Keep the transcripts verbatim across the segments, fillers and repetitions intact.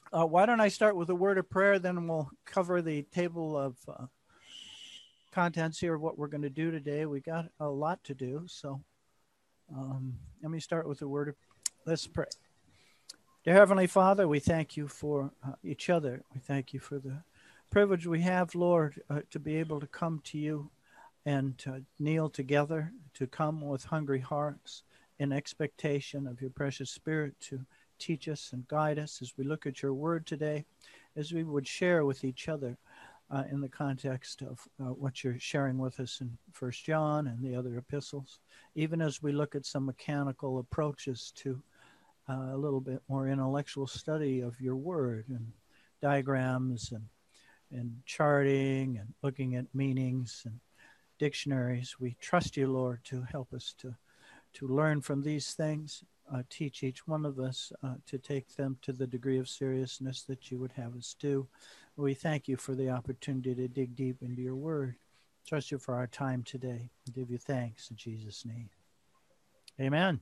Uh, why don't I start with a word of prayer, then we'll cover the table of uh, contents here of what we're going to do today. We got a lot to do, so um, let me start with a word of. Let's pray. Dear Heavenly Father, we thank you for uh, each other. We thank you for the privilege we have, Lord, uh, to be able to come to you and to kneel together, to come with hungry hearts in expectation of your precious Spirit to teach us and guide us as we look at your word today, as we would share with each other uh, in the context of uh, what you're sharing with us in First John and the other epistles, even as we look at some mechanical approaches to uh, a little bit more intellectual study of your word and diagrams and, and charting and looking at meanings and dictionaries. We trust you, Lord, to help us to, to learn from these things. Uh, teach each one of us uh, to take them to the degree of seriousness that you would have us do. We thank you for the opportunity to dig deep into your word. Trust you for our time today. We give you thanks in Jesus' name. Amen.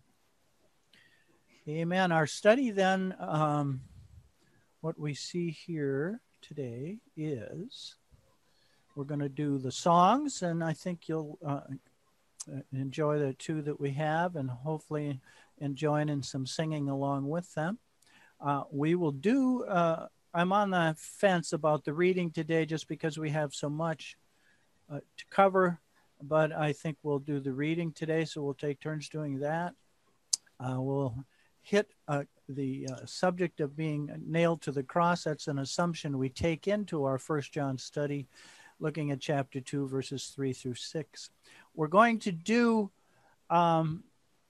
Amen. Our study then, um, what we see here today is we're going to do the songs, and I think you'll uh, enjoy the two that we have and hopefully enjoying in some singing along with them. Uh, we will do, uh, I'm on the fence about the reading today just because we have so much uh, to cover, but I think we'll do the reading today, so we'll take turns doing that. Uh, we'll hit uh, the uh, subject of being nailed to the cross. That's an assumption we take into our First John study, looking at chapter two, verses three through six. We're going to do um,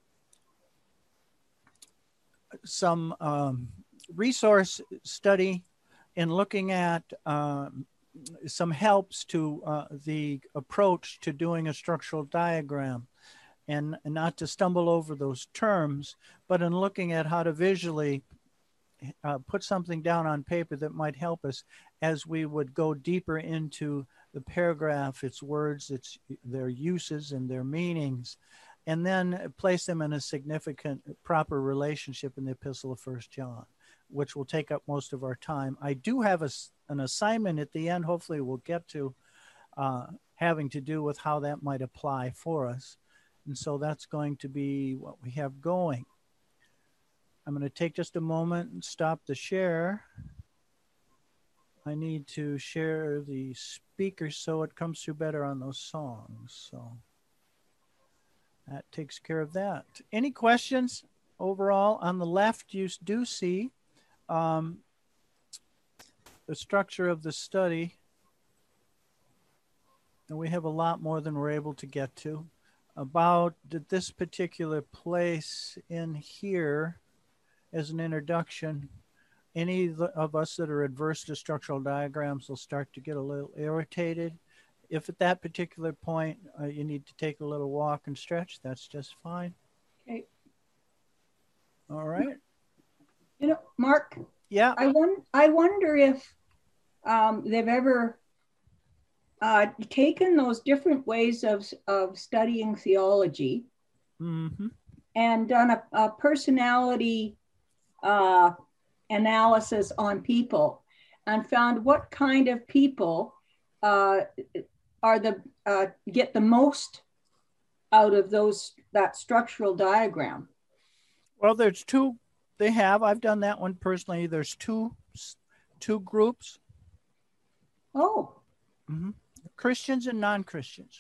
some um, resource study in looking at um, some helps to uh, the approach to doing a structural diagram, and, and not to stumble over those terms, but in looking at how to visually uh, put something down on paper that might help us as we would go deeper into the paragraph, its words, its their uses and their meanings, and then place them in a significant proper relationship in the epistle of First John, which will take up most of our time. I do have a, an assignment at the end, hopefully we'll get to, uh, having to do with how that might apply for us. And so that's going to be what we have going. I'm going to take just a moment and stop the share. I need to share the speaker so it comes through better on those songs. So that takes care of that. Any questions overall? On the left, you do see um, the structure of the study. And we have a lot more than we're able to get to. About this particular place in here as an introduction, any of us that are adverse to structural diagrams will start to get a little irritated. If at that particular point uh, you need to take a little walk and stretch, that's just fine. Okay. All right. You know, Mark. Yeah. I won- I wonder if um, they've ever uh, taken those different ways of, of studying theology mm-hmm. and done a, a personality uh, analysis on people and found what kind of people uh, are the uh, get the most out of those that structural diagram. Well, there's two. They have. I've done that one personally. There's two two groups. Oh. Mm-hmm. Christians and non-Christians.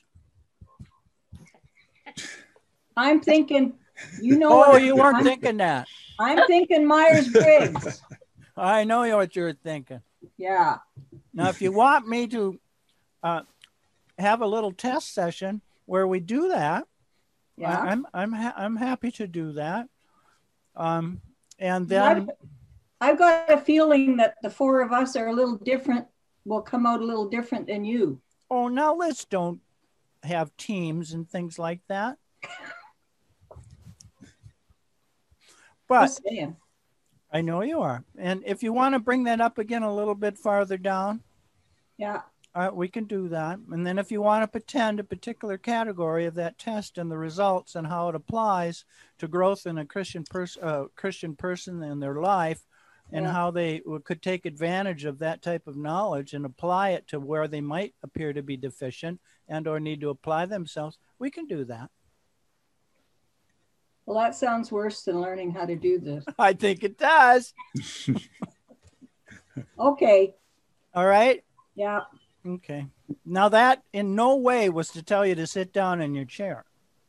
I'm thinking, you know. Oh, what you weren't I'm, thinking that. I'm thinking Myers-Briggs. I know what you're thinking. Yeah. Now, if you want me to uh, have a little test session where we do that, yeah, I, I'm I'm ha- I'm happy to do that. Um, and then I've, I've got a feeling that the four of us are a little different. Will come out a little different than you. Oh, now let's don't have teams and things like that. But I know you are. And if you want to bring that up again a little bit farther down, yeah, uh, we can do that. And then if you want to pretend a particular category of that test and the results and how it applies to growth in a Christian person, uh, Christian person in their life, and Yeah. how they could take advantage of that type of knowledge and apply it to where they might appear to be deficient and or need to apply themselves, we can do that. Well, that sounds worse than learning how to do this. I think it does. Okay. All right. Yeah. Okay. Now that in no way was to tell you to sit down in your chair.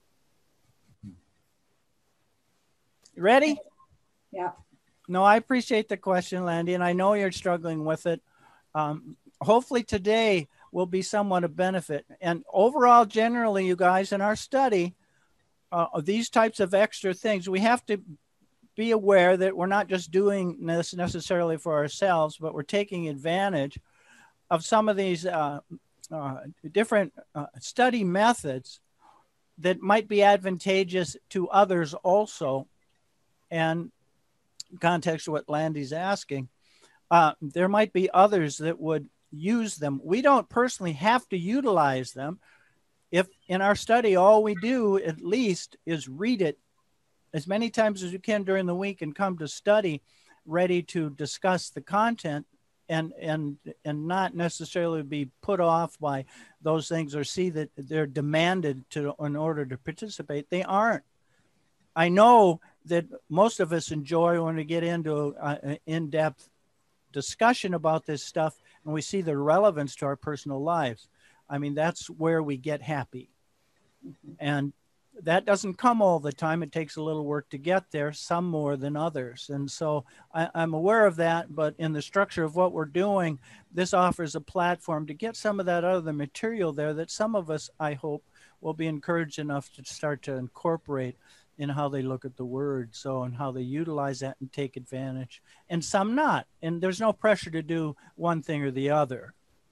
Ready? Yeah. No, I appreciate the question, Landy, and I know you're struggling with it. Um, hopefully today will be somewhat of benefit. And overall, generally, you guys, in our study, uh, of these types of extra things, we have to be aware that we're not just doing this necessarily for ourselves, but we're taking advantage of some of these uh, uh, different uh, study methods that might be advantageous to others also. And context of what Landy's asking, uh, there might be others that would use them. We don't personally have to utilize them. If in our study, all we do at least is read it as many times as you can during the week and come to study ready to discuss the content and and and not necessarily be put off by those things or see that they're demanded to in order to participate. They aren't. I know that most of us enjoy when we get into an in-depth discussion about this stuff and we see the relevance to our personal lives. I mean, that's where we get happy. And that doesn't come all the time. It takes a little work to get there, some more than others. And so I, I'm aware of that, but in the structure of what we're doing, this offers a platform to get some of that other material there that some of us, I hope, will be encouraged enough to start to incorporate in how they look at the word. So, and how they utilize that and take advantage, and some not. And there's no pressure to do one thing or the other.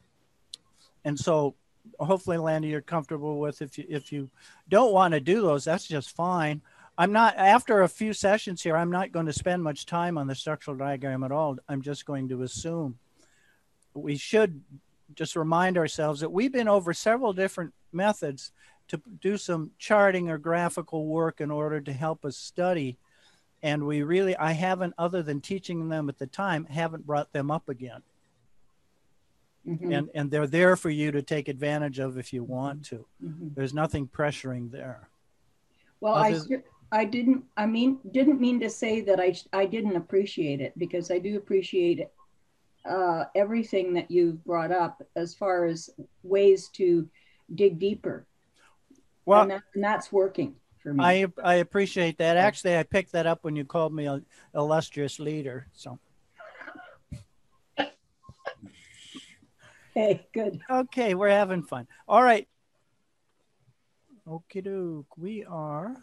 And so hopefully, Landy, you're comfortable with if you, if you don't want to do those, that's just fine. I'm not, after a few sessions here, I'm not going to spend much time on the structural diagram at all. I'm just going to assume. We should just remind ourselves that we've been over several different methods to do some charting or graphical work in order to help us study. And we really, I haven't, other than teaching them at the time, haven't brought them up again. Mm-hmm. And and they're there for you to take advantage of if you want to. Mm-hmm. There's nothing pressuring there. Well, Other I I didn't I mean didn't mean to say that I I didn't appreciate it, because I do appreciate it, uh, everything that you've brought up as far as ways to dig deeper. Well, and, that, and that's working for me. I I appreciate that. Actually, I picked that up when you called me an illustrious leader. So. Okay, good. Okay, we're having fun. All right. Okie doke. We are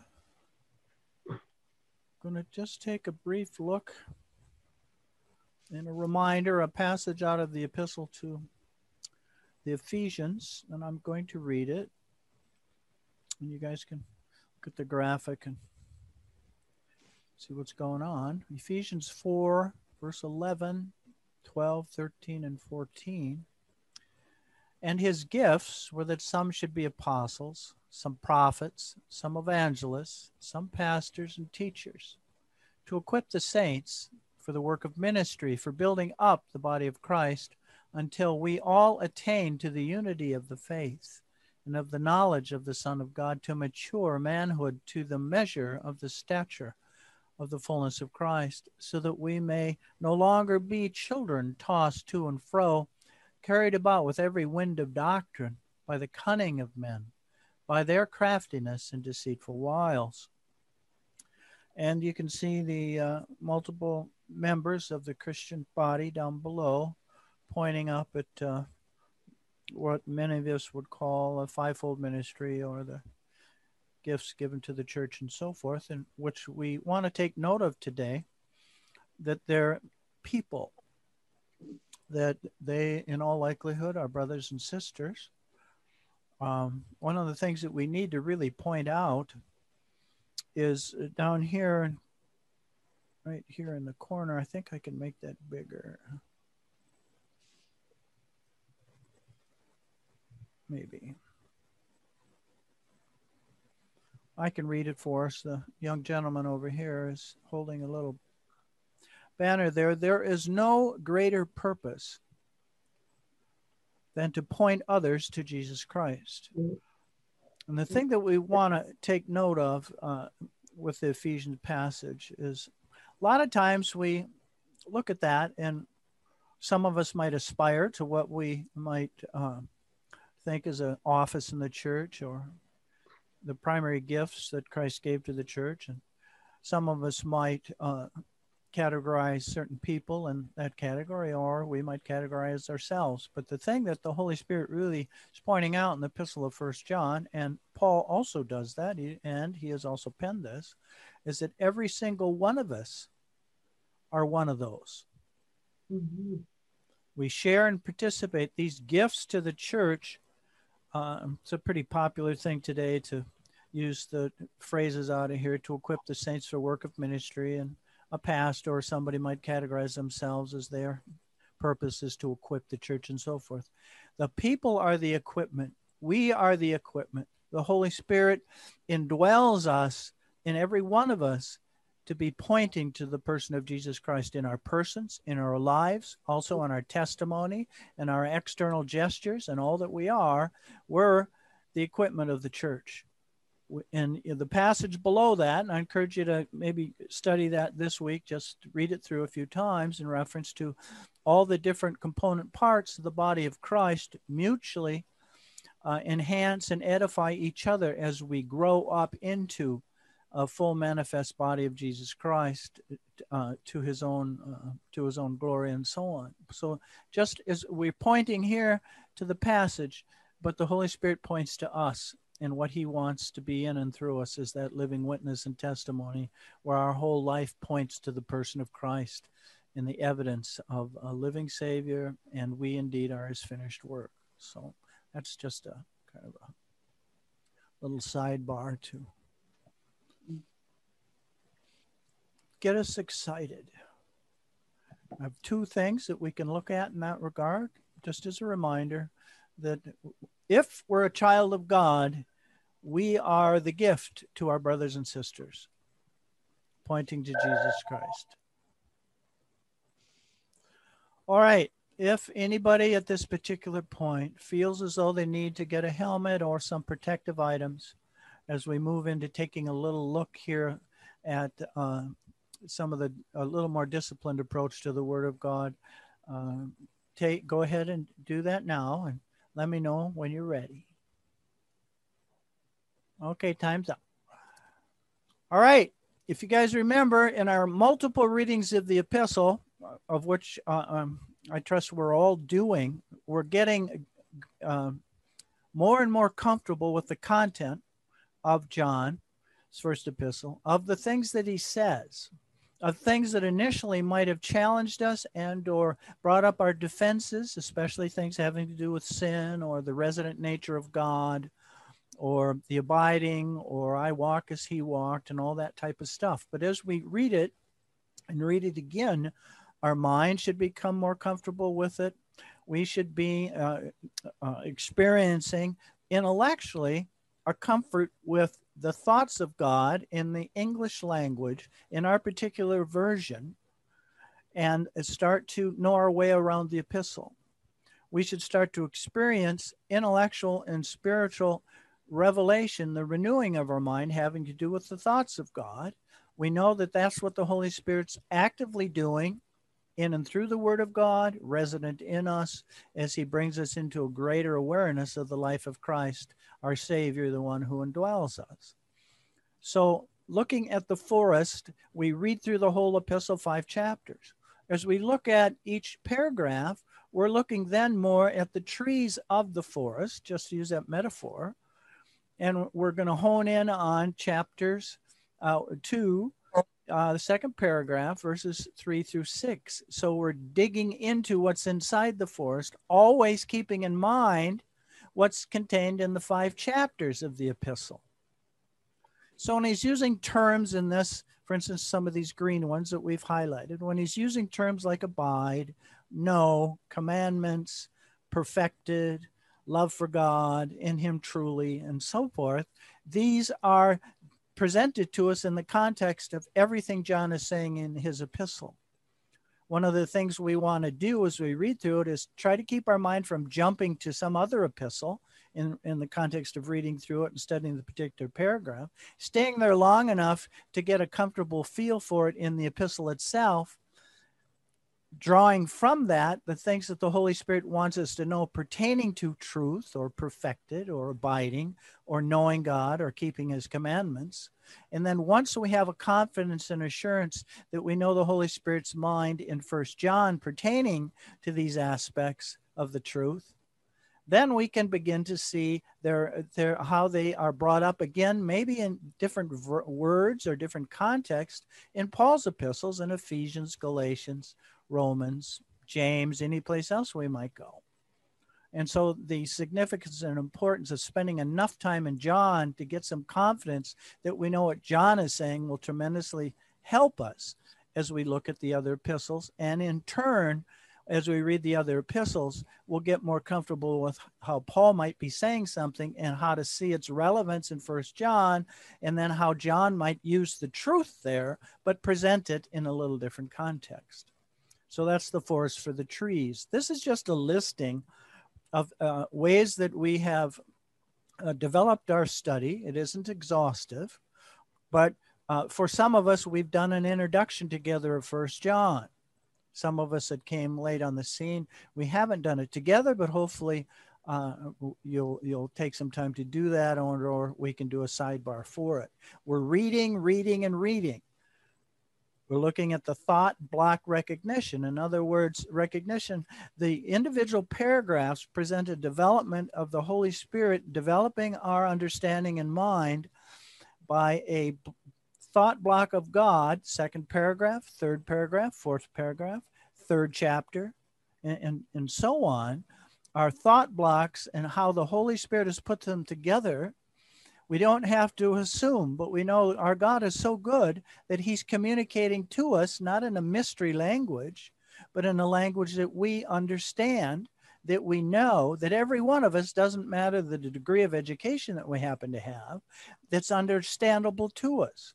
going to just take a brief look and a reminder, a passage out of the epistle to the Ephesians, and I'm going to read it. And you guys can look at the graphic and see what's going on. Ephesians four, verse eleven, twelve, thirteen, and fourteen. And his gifts were that some should be apostles, some prophets, some evangelists, some pastors and teachers, to equip the saints for the work of ministry, for building up the body of Christ, until we all attain to the unity of the faith and of the knowledge of the Son of God, to mature manhood, to the measure of the stature of the fullness of Christ, so that we may no longer be children tossed to and fro, carried about with every wind of doctrine, by the cunning of men, by their craftiness and deceitful wiles. And you can see the uh, multiple members of the Christian body down below, pointing up at uh, what many of us would call a fivefold ministry, or the gifts given to the church and so forth, and which we want to take note of today, that they're people, that they, in all likelihood, are brothers and sisters. Um, one of the things that we need to really point out is down here, right here in the corner. I think I can make that bigger. Maybe. I can read it for us. The young gentleman over here is holding a little banner there, there is no greater purpose than to point others to Jesus Christ. And the thing that we want to take note of uh, with the Ephesians passage is a lot of times we look at that, and some of us might aspire to what we might uh, think is an office in the church or the primary gifts that Christ gave to the church. And some of us might uh, categorize certain people in that category, or we might categorize ourselves. But the thing that the Holy Spirit really is pointing out in the epistle of First John, and Paul also does that, and he has also penned this, is that every single one of us are one of those. Mm-hmm. We share and participate. These gifts to the church, uh, it's a pretty popular thing today to use the phrases out of here, to equip the saints for work of ministry, and a pastor or somebody might categorize themselves as their purpose is to equip the church and so forth. The people are the equipment. We are the equipment. The Holy Spirit indwells us, in every one of us, to be pointing to the person of Jesus Christ in our persons, in our lives, also in our testimony, and our external gestures, and all that we are. We're the equipment of the church. And the passage below that, and I encourage you to maybe study that this week, just read it through a few times in reference to all the different component parts of the body of Christ mutually uh, enhance and edify each other as we grow up into a full manifest body of Jesus Christ uh, to his own uh, to his own glory and so on. So just as we're pointing here to the passage, but the Holy Spirit points to us and what he wants to be in and through us is that living witness and testimony where our whole life points to the person of Christ and the evidence of a living Savior, and we indeed are his finished work. So that's just a kind of a little sidebar to get us excited. I have two things that we can look at in that regard, just as a reminder that if we're a child of God, we are the gift to our brothers and sisters, pointing to Jesus Christ. All right. If anybody at this particular point feels as though they need to get a helmet or some protective items, as we move into taking a little look here at uh, some of the a little more disciplined approach to the Word of God, uh, take go ahead and do that now, and let me know when you're ready. Okay, time's up. All right. If you guys remember, in our multiple readings of the epistle, of which uh, um, I trust we're all doing, we're getting uh, more and more comfortable with the content of John's first epistle, of the things that he says, of things that initially might have challenged us and or brought up our defenses, especially things having to do with sin or the resident nature of God, or the abiding, or I walk as he walked, and all that type of stuff. But as we read it and read it again, our mind should become more comfortable with it. We should be uh, uh, experiencing intellectually a comfort with the thoughts of God in the English language in our particular version, and start to know our way around the epistle. We should start to experience intellectual and spiritual revelation, the renewing of our mind having to do with the thoughts of God. We know that that's what the Holy Spirit's actively doing in and through the Word of God, resident in us, as he brings us into a greater awareness of the life of Christ, our Savior, the one who indwells us. So looking at the forest, we read through the whole epistle, five chapters. As we look at each paragraph, we're looking then more at the trees of the forest, just to use that metaphor. And we're going to hone in on chapters uh, two, uh, the second paragraph, verses three through six. So we're digging into what's inside the forest, always keeping in mind what's contained in the five chapters of the epistle. So when he's using terms in this, for instance, some of these green ones that we've highlighted, when he's using terms like abide, know, commandments, perfected, love for God, in him truly, and so forth, these are presented to us in the context of everything John is saying in his epistle. one of the things we want to do as we read through it is try to keep our mind from jumping to some other epistle in, in the context of reading through it and studying the particular paragraph, staying there long enough to get a comfortable feel for it in the epistle itself, drawing from that the things that the Holy Spirit wants us to know pertaining to truth or perfected or abiding or knowing God or keeping his commandments. And then once we have a confidence and assurance that we know the Holy Spirit's mind in First John pertaining to these aspects of the truth, then we can begin to see their, their, how they are brought up again, maybe in different ver- words or different context in Paul's epistles in Ephesians, Galatians, Romans, James, any place else we might go. And so the significance and importance of spending enough time in John to get some confidence that we know what John is saying will tremendously help us as we look at the other epistles. And in turn, as we read the other epistles, we'll get more comfortable with how Paul might be saying something and how to see its relevance in First John, and then how John might use the truth there, but present it in a little different context. So that's the forest for the trees. This is just a listing of uh, ways that we have uh, developed our study. It isn't exhaustive, but uh, for some of us, we've done an introduction together of First John. Some of us that came late on the scene, we haven't done it together, but hopefully uh, you'll you'll take some time to do that, or, or we can do a sidebar for it. We're reading, reading, and reading. We're looking at the thought block recognition. In other words, recognition, the individual paragraphs present a development of the Holy Spirit developing our understanding and mind by a thought block of God, second paragraph, third paragraph, fourth paragraph, third chapter, and, and, and so on. Our thought blocks and how the Holy Spirit has put them together. We don't have to assume, but we know our God is so good that he's communicating to us, not in a mystery language, but in a language that we understand, that we know, that every one of us, doesn't matter the degree of education that we happen to have, that's understandable to us.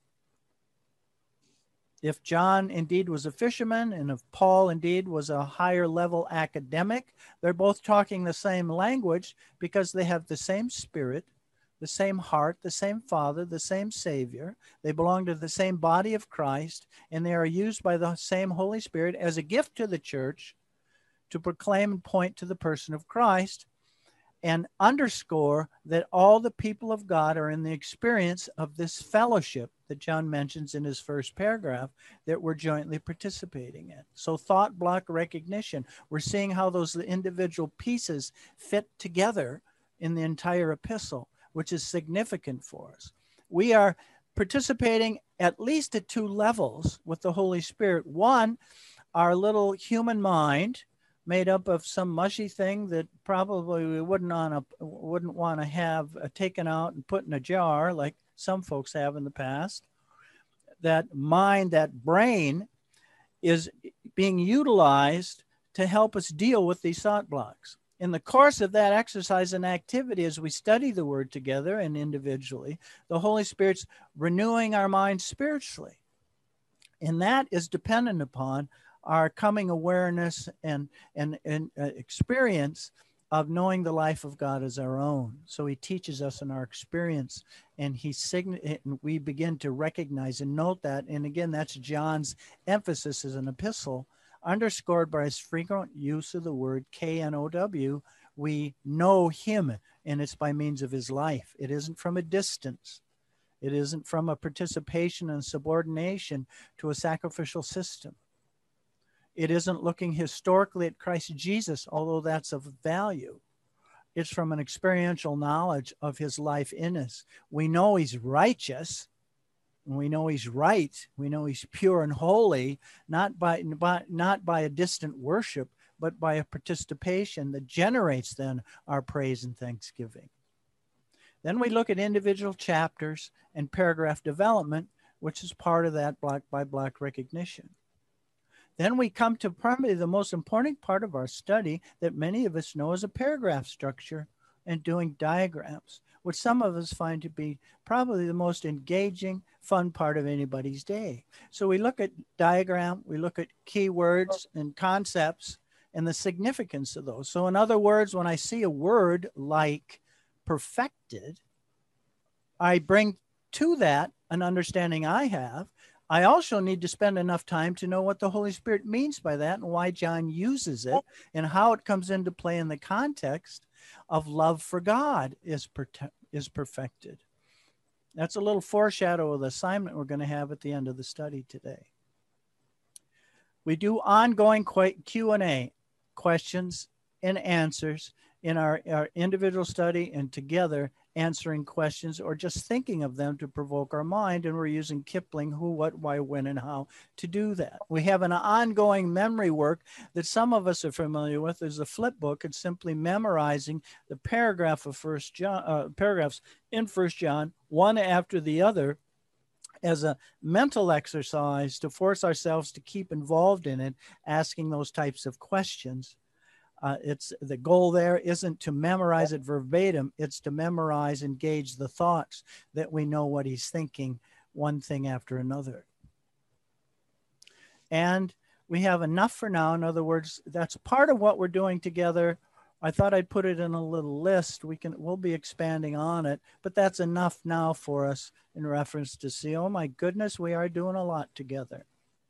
If John indeed was a fisherman and if Paul indeed was a higher level academic, they're both talking the same language because they have the same spirit, the same heart, the same Father, the same Savior. They belong to the same body of Christ, and they are used by the same Holy Spirit as a gift to the church to proclaim and point to the person of Christ and underscore that all the people of God are in the experience of this fellowship that John mentions in his first paragraph that we're jointly participating in. So thought block recognition, we're seeing how those individual pieces fit together in the entire epistle, which is significant for us. We are participating at least at two levels with the Holy Spirit. One, our little human mind, made up of some mushy thing that probably we wouldn't want to wouldn't want to have uh, taken out and put in a jar like some folks have in the past. That mind, that brain, is being utilized to help us deal with these thought blocks. In the course of that exercise and activity, as we study the Word together and individually, the Holy Spirit's renewing our minds spiritually. And that is dependent upon our coming awareness and, and, and uh, experience of knowing the life of God as our own. So he teaches us in our experience, and he sign- and we begin to recognize and note that. And again, that's John's emphasis as an epistle, underscored by his frequent use of the word K N O W. We know him, and it's by means of his life. It isn't from a distance. It isn't from a participation and subordination to a sacrificial system. It isn't looking historically at Christ Jesus, although that's of value. It's from an experiential knowledge of his life in us. We know he's righteous. We know he's right. We know he's pure and holy, not by, by, not by a distant worship, but by a participation that generates then our praise and thanksgiving. Then we look at individual chapters and paragraph development, which is part of that block by block recognition. Then we come to probably the most important part of our study that many of us know as a paragraph structure and doing diagrams. which some of us find to be probably the most engaging, fun part of anybody's day. So we look at diagram, we look at keywords and concepts and the significance of those. So in other words, when I see a word like perfected, I bring to that an understanding I have. I also need to spend enough time to know what the Holy Spirit means by that and why John uses it and how it comes into play in the context of love for God is, is perfected. That's a little foreshadow of the assignment we're going to have at the end of the study today. We do ongoing Q and A, questions and answers in our, our individual study and together answering questions or just thinking of them to provoke our mind. And we're using Kipling, who, what, why, when, and how to do that. We have an ongoing memory work that some of us are familiar with. There's a flip book. It's simply memorizing the paragraph of First John, uh, paragraphs in First John, one after the other, as a mental exercise to force ourselves to keep involved in it, asking those types of questions. Uh, it's the goal there isn't to memorize it verbatim. It's to memorize, engage the thoughts that we know what he's thinking, one thing after another. And we have enough for now. In other words, that's part of what we're doing together. I thought I'd put it in a little list. We can, we'll be expanding on it, but that's enough now for us in reference to see, oh my goodness, we are doing a lot together.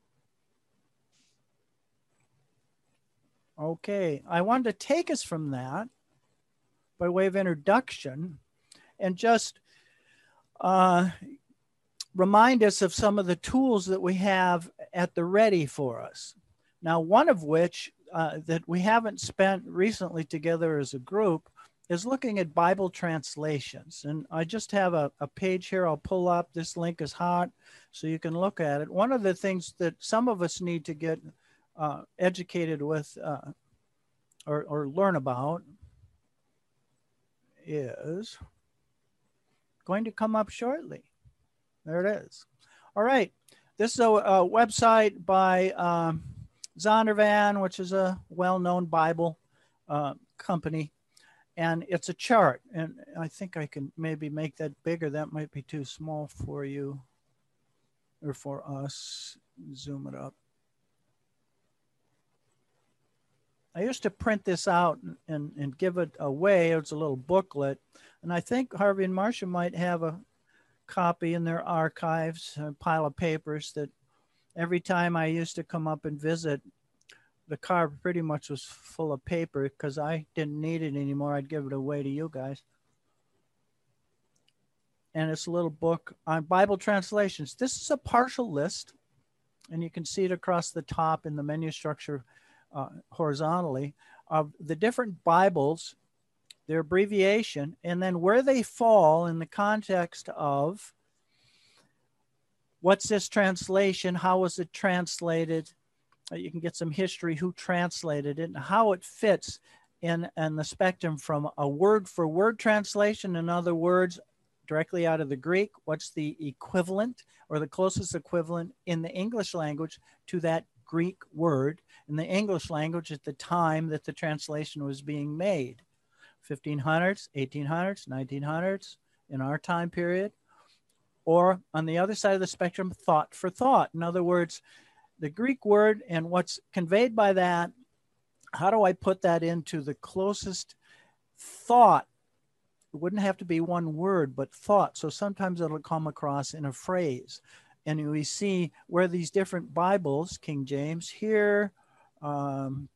Okay, I wanted to take us from that by way of introduction and just uh, remind us of some of the tools that we have at the ready for us. Now, one of which uh, that we haven't spent recently together as a group is looking at Bible translations. And I just have a, a page here I'll pull up. This link is hot, so you can look at it. One of the things that some of us need to get Uh, educated with uh, or, or learn about is going to come up shortly. There it is. All right. This is a, a website by um, Zondervan, which is a well-known Bible uh, company. And it's a chart. And I think I can maybe make that bigger. That might be too small for you or for us. Zoom it up. I used to print this out and, and, and give it away. It's a little booklet. And I think Harvey and Marcia might have a copy in their archives, a pile of papers that every time I used to come up and visit, the car pretty much was full of paper because I didn't need it anymore. I'd give it away to you guys. And it's a little book on Bible translations. This is a partial list, and you can see it across the top in the menu structure Uh, horizontally of the different Bibles, their abbreviation, and then where they fall in the context of what's this translation, how was it translated, uh, you can get some history, who translated it, and how it fits in, in the spectrum from a word for word translation, in other words, directly out of the Greek, what's the equivalent or the closest equivalent in the English language to that Greek word in the English language at the time that the translation was being made. fifteen hundreds, eighteen hundreds, nineteen hundreds in our time period. Or on the other side of the spectrum, thought for thought. In other words, the Greek word and what's conveyed by that, how do I put that into the closest thought? It wouldn't have to be one word, but thought. So sometimes it'll come across in a phrase. And we see where these different Bibles, King James here, um,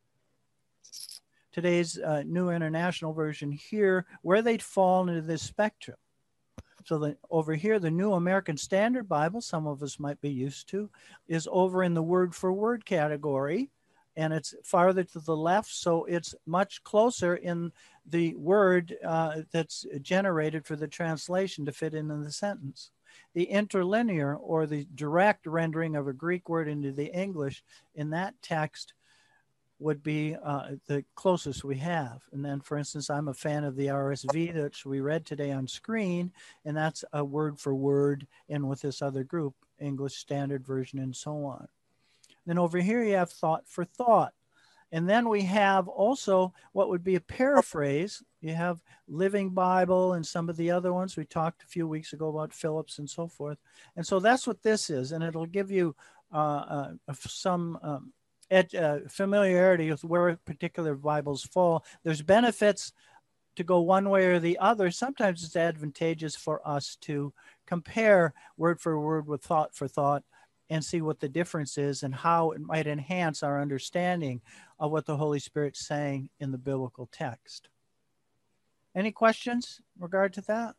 today's uh, New International Version here, where they'd fall into this spectrum. So that over here, the New American Standard Bible, some of us might be used to, is over in the word for word category, and it's farther to the left, so it's much closer in the word uh, that's generated for the translation to fit into the sentence. The interlinear, or the direct rendering of a Greek word into the English in that text, would be uh, the closest we have. And then, for instance, I'm a fan of the R S V that we read today on screen, and that's a word for word in with this other group, English Standard Version and so on. Then over here you have thought for thought. And then we have also what would be a paraphrase. You have Living Bible and some of the other ones. We talked a few weeks ago about Phillips and so forth. And so that's what this is. And it'll give you uh, uh, some um, ed, uh, familiarity with where particular Bibles fall. There's benefits to go one way or the other. Sometimes it's advantageous for us to compare word for word with thought for thought and see what the difference is and how it might enhance our understanding of what the Holy Spirit's saying in the biblical text. Any questions in regard to that?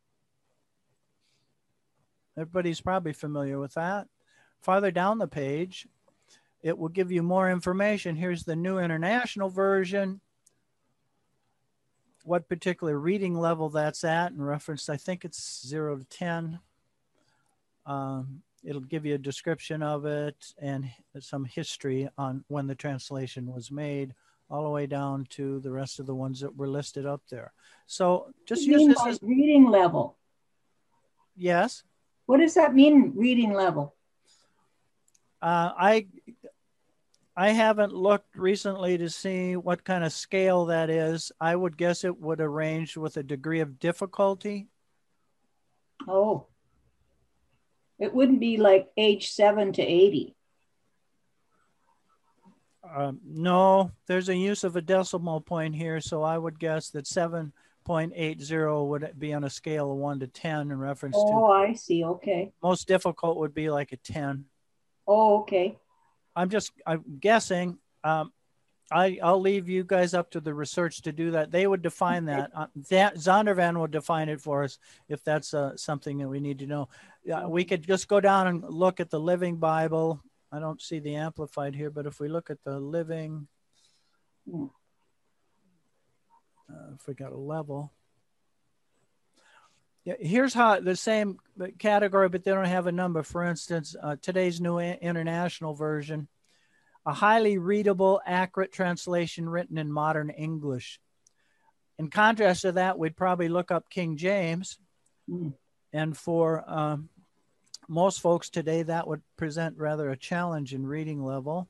Everybody's probably familiar with that. Farther down the page, it will give you more information. Here's the New International Version, what particular reading level that's at in reference, I think it's zero to ten. Um, it'll give you a description of it and some history on when the translation was made, all the way down to the rest of the ones that were listed up there. So just use this as reading level. Yes. What does that mean, reading level? Uh, I I haven't looked recently to see what kind of scale that is. I would guess it would arrange with a degree of difficulty. Oh. It wouldn't be like age seven to eighty. Um, no, there's a use of a decimal point here, so I would guess that seven point eight zero would be on a scale of one to ten in reference oh, to. Oh, I see. Okay. Most difficult would be like a ten. Oh, okay. I'm just, I'm guessing. Um, I, I'll leave you guys up to the research to do that. They would define that. Uh, Zondervan will define it for us if that's uh, something that we need to know. Uh, we could just go down and look at the Living Bible. I don't see the Amplified here, but if we look at the Living, uh, if we got a level. Yeah, here's how the same category, but they don't have a number. For instance, uh, today's New International Version. A highly readable, accurate translation written in modern English. In contrast to that, we'd probably look up King James. Mm. And for um, most folks today, that would present rather a challenge in reading level.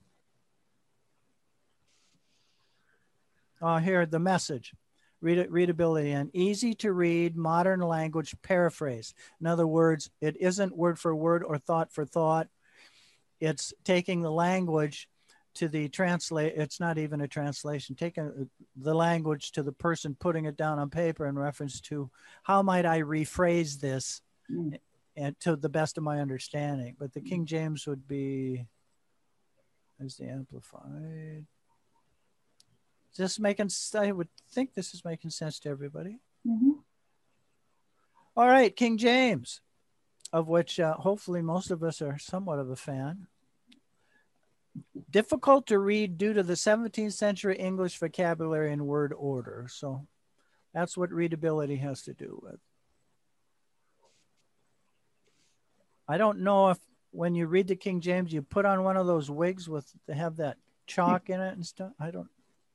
Uh, here, the Message. Read, readability and easy to read, modern language paraphrase. In other words, it isn't word for word or thought for thought. It's taking the language to the translate, it's not even a translation, taking the language to the person putting it down on paper in reference to how might I rephrase this mm. and to the best of my understanding. But the King James would be, there's the Amplified. Is this making, I would think this is making sense to everybody. Mm-hmm. All right, King James, of which uh, hopefully most of us are somewhat of a fan. Difficult to read due to the seventeenth century English vocabulary and word order. So that's what readability has to do with. I don't know if when you read the King James, you put on one of those wigs with to have that chalk in it and stuff. I don't.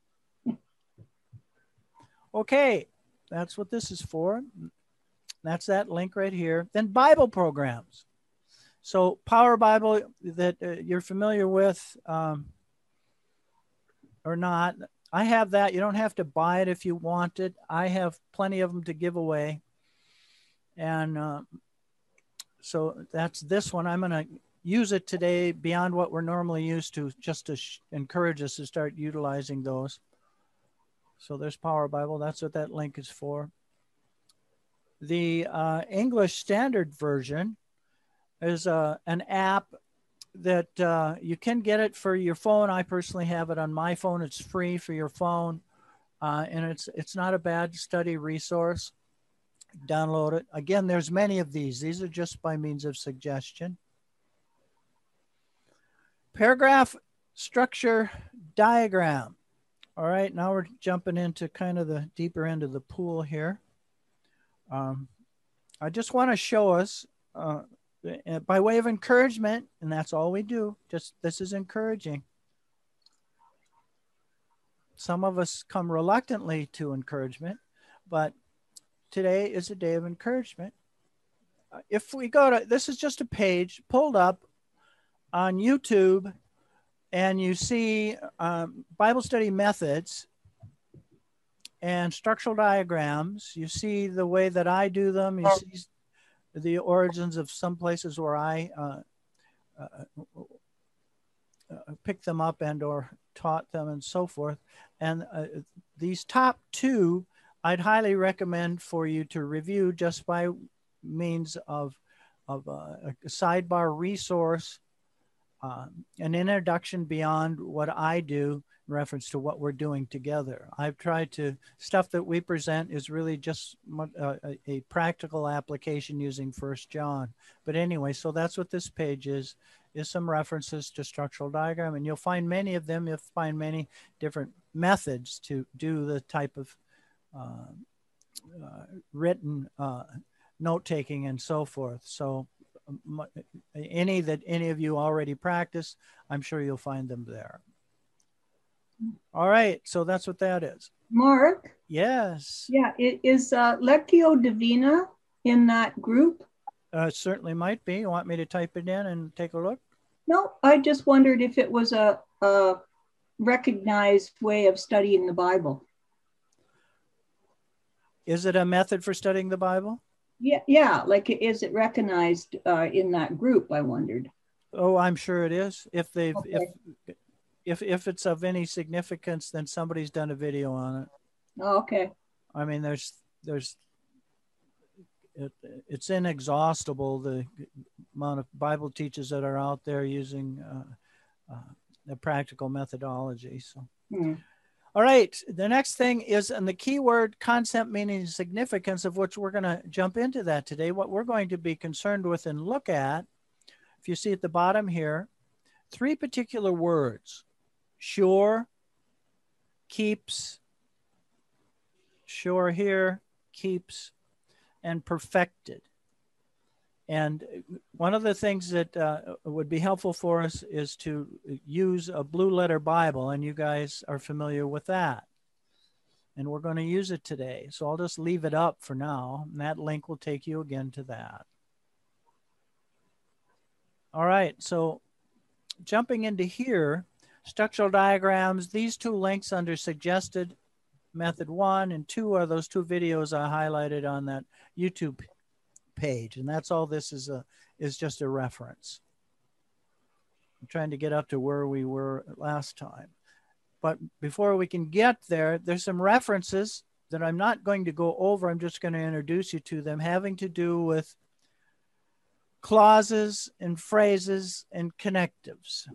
Okay, that's what this is for. That's that link right here. Then Bible programs. So Power Bible that uh, you're familiar with um, or not, I have that. You don't have to buy it if you want it. I have plenty of them to give away. And uh, so that's this one. I'm going to use it today beyond what we're normally used to, just to sh- encourage us to start utilizing those. So there's Power Bible. That's what that link is for. The uh, English Standard Version is uh, an app that uh, you can get it for your phone. I personally have it on my phone. It's free for your phone, uh, and it's it's not a bad study resource. Download it. Again, there's many of these. These are just by means of suggestion. Paragraph structure diagram. All right, now we're jumping into kind of the deeper end of the pool here. Um, I just want to show us uh, by way of encouragement, and that's all we do. Just this is encouraging. Some of us come reluctantly to encouragement, but today is a day of encouragement. Uh, if we go to, this is just a page pulled up on YouTube, and you see um, Bible study methods and structural diagrams. You see the way that I do them. You see the origins of some places where I uh, uh, uh, picked them up and or taught them and so forth. And uh, these top two, I'd highly recommend for you to review just by means of, of uh, a sidebar resource, uh, an introduction beyond what I do in reference to what we're doing together. I've tried to, stuff that we present is really just a, a practical application using First John. But anyway, so that's what this page is, is some references to structural diagram. And you'll find many of them, you'll find many different methods to do the type of uh, uh, written uh, note-taking and so forth. So um, any that any of you already practice, I'm sure you'll find them there. All right, so that's what that is. Mark? Yes. Yeah, it is uh, Lectio Divina in that group? Uh, certainly might be. You want me to type it in and take a look? No, I just wondered if it was a, a recognized way of studying the Bible. Is it a method for studying the Bible? Yeah, yeah. Like, is it recognized uh, in that group? I wondered. Oh, I'm sure it is. If they've, Okay. if, if, if it's of any significance, then somebody's done a video on it. Oh, okay. I mean, there's, there's, it, it's inexhaustible the amount of Bible teachers that are out there using uh, uh, the practical methodology. So. Hmm. All right, the next thing is, and the keyword concept, meaning significance, of which we're going to jump into that today. What we're going to be concerned with and look at, if you see at the bottom here, three particular words: sure, keeps, sure here, keeps, and perfected. And one of the things that uh, would be helpful for us is to use a Blue Letter Bible, and you guys are familiar with that. And we're going to use it today. So I'll just leave it up for now, and that link will take you again to that. All right, so jumping into here, structural diagrams, these two links under suggested method one and two are those two videos I highlighted on that YouTube page, and that's all this is a is just a reference. I'm trying to get up to where we were last time, but before we can get there, there's some references that I'm not going to go over. I'm just going to introduce you to them, having to do with clauses and phrases and connectives.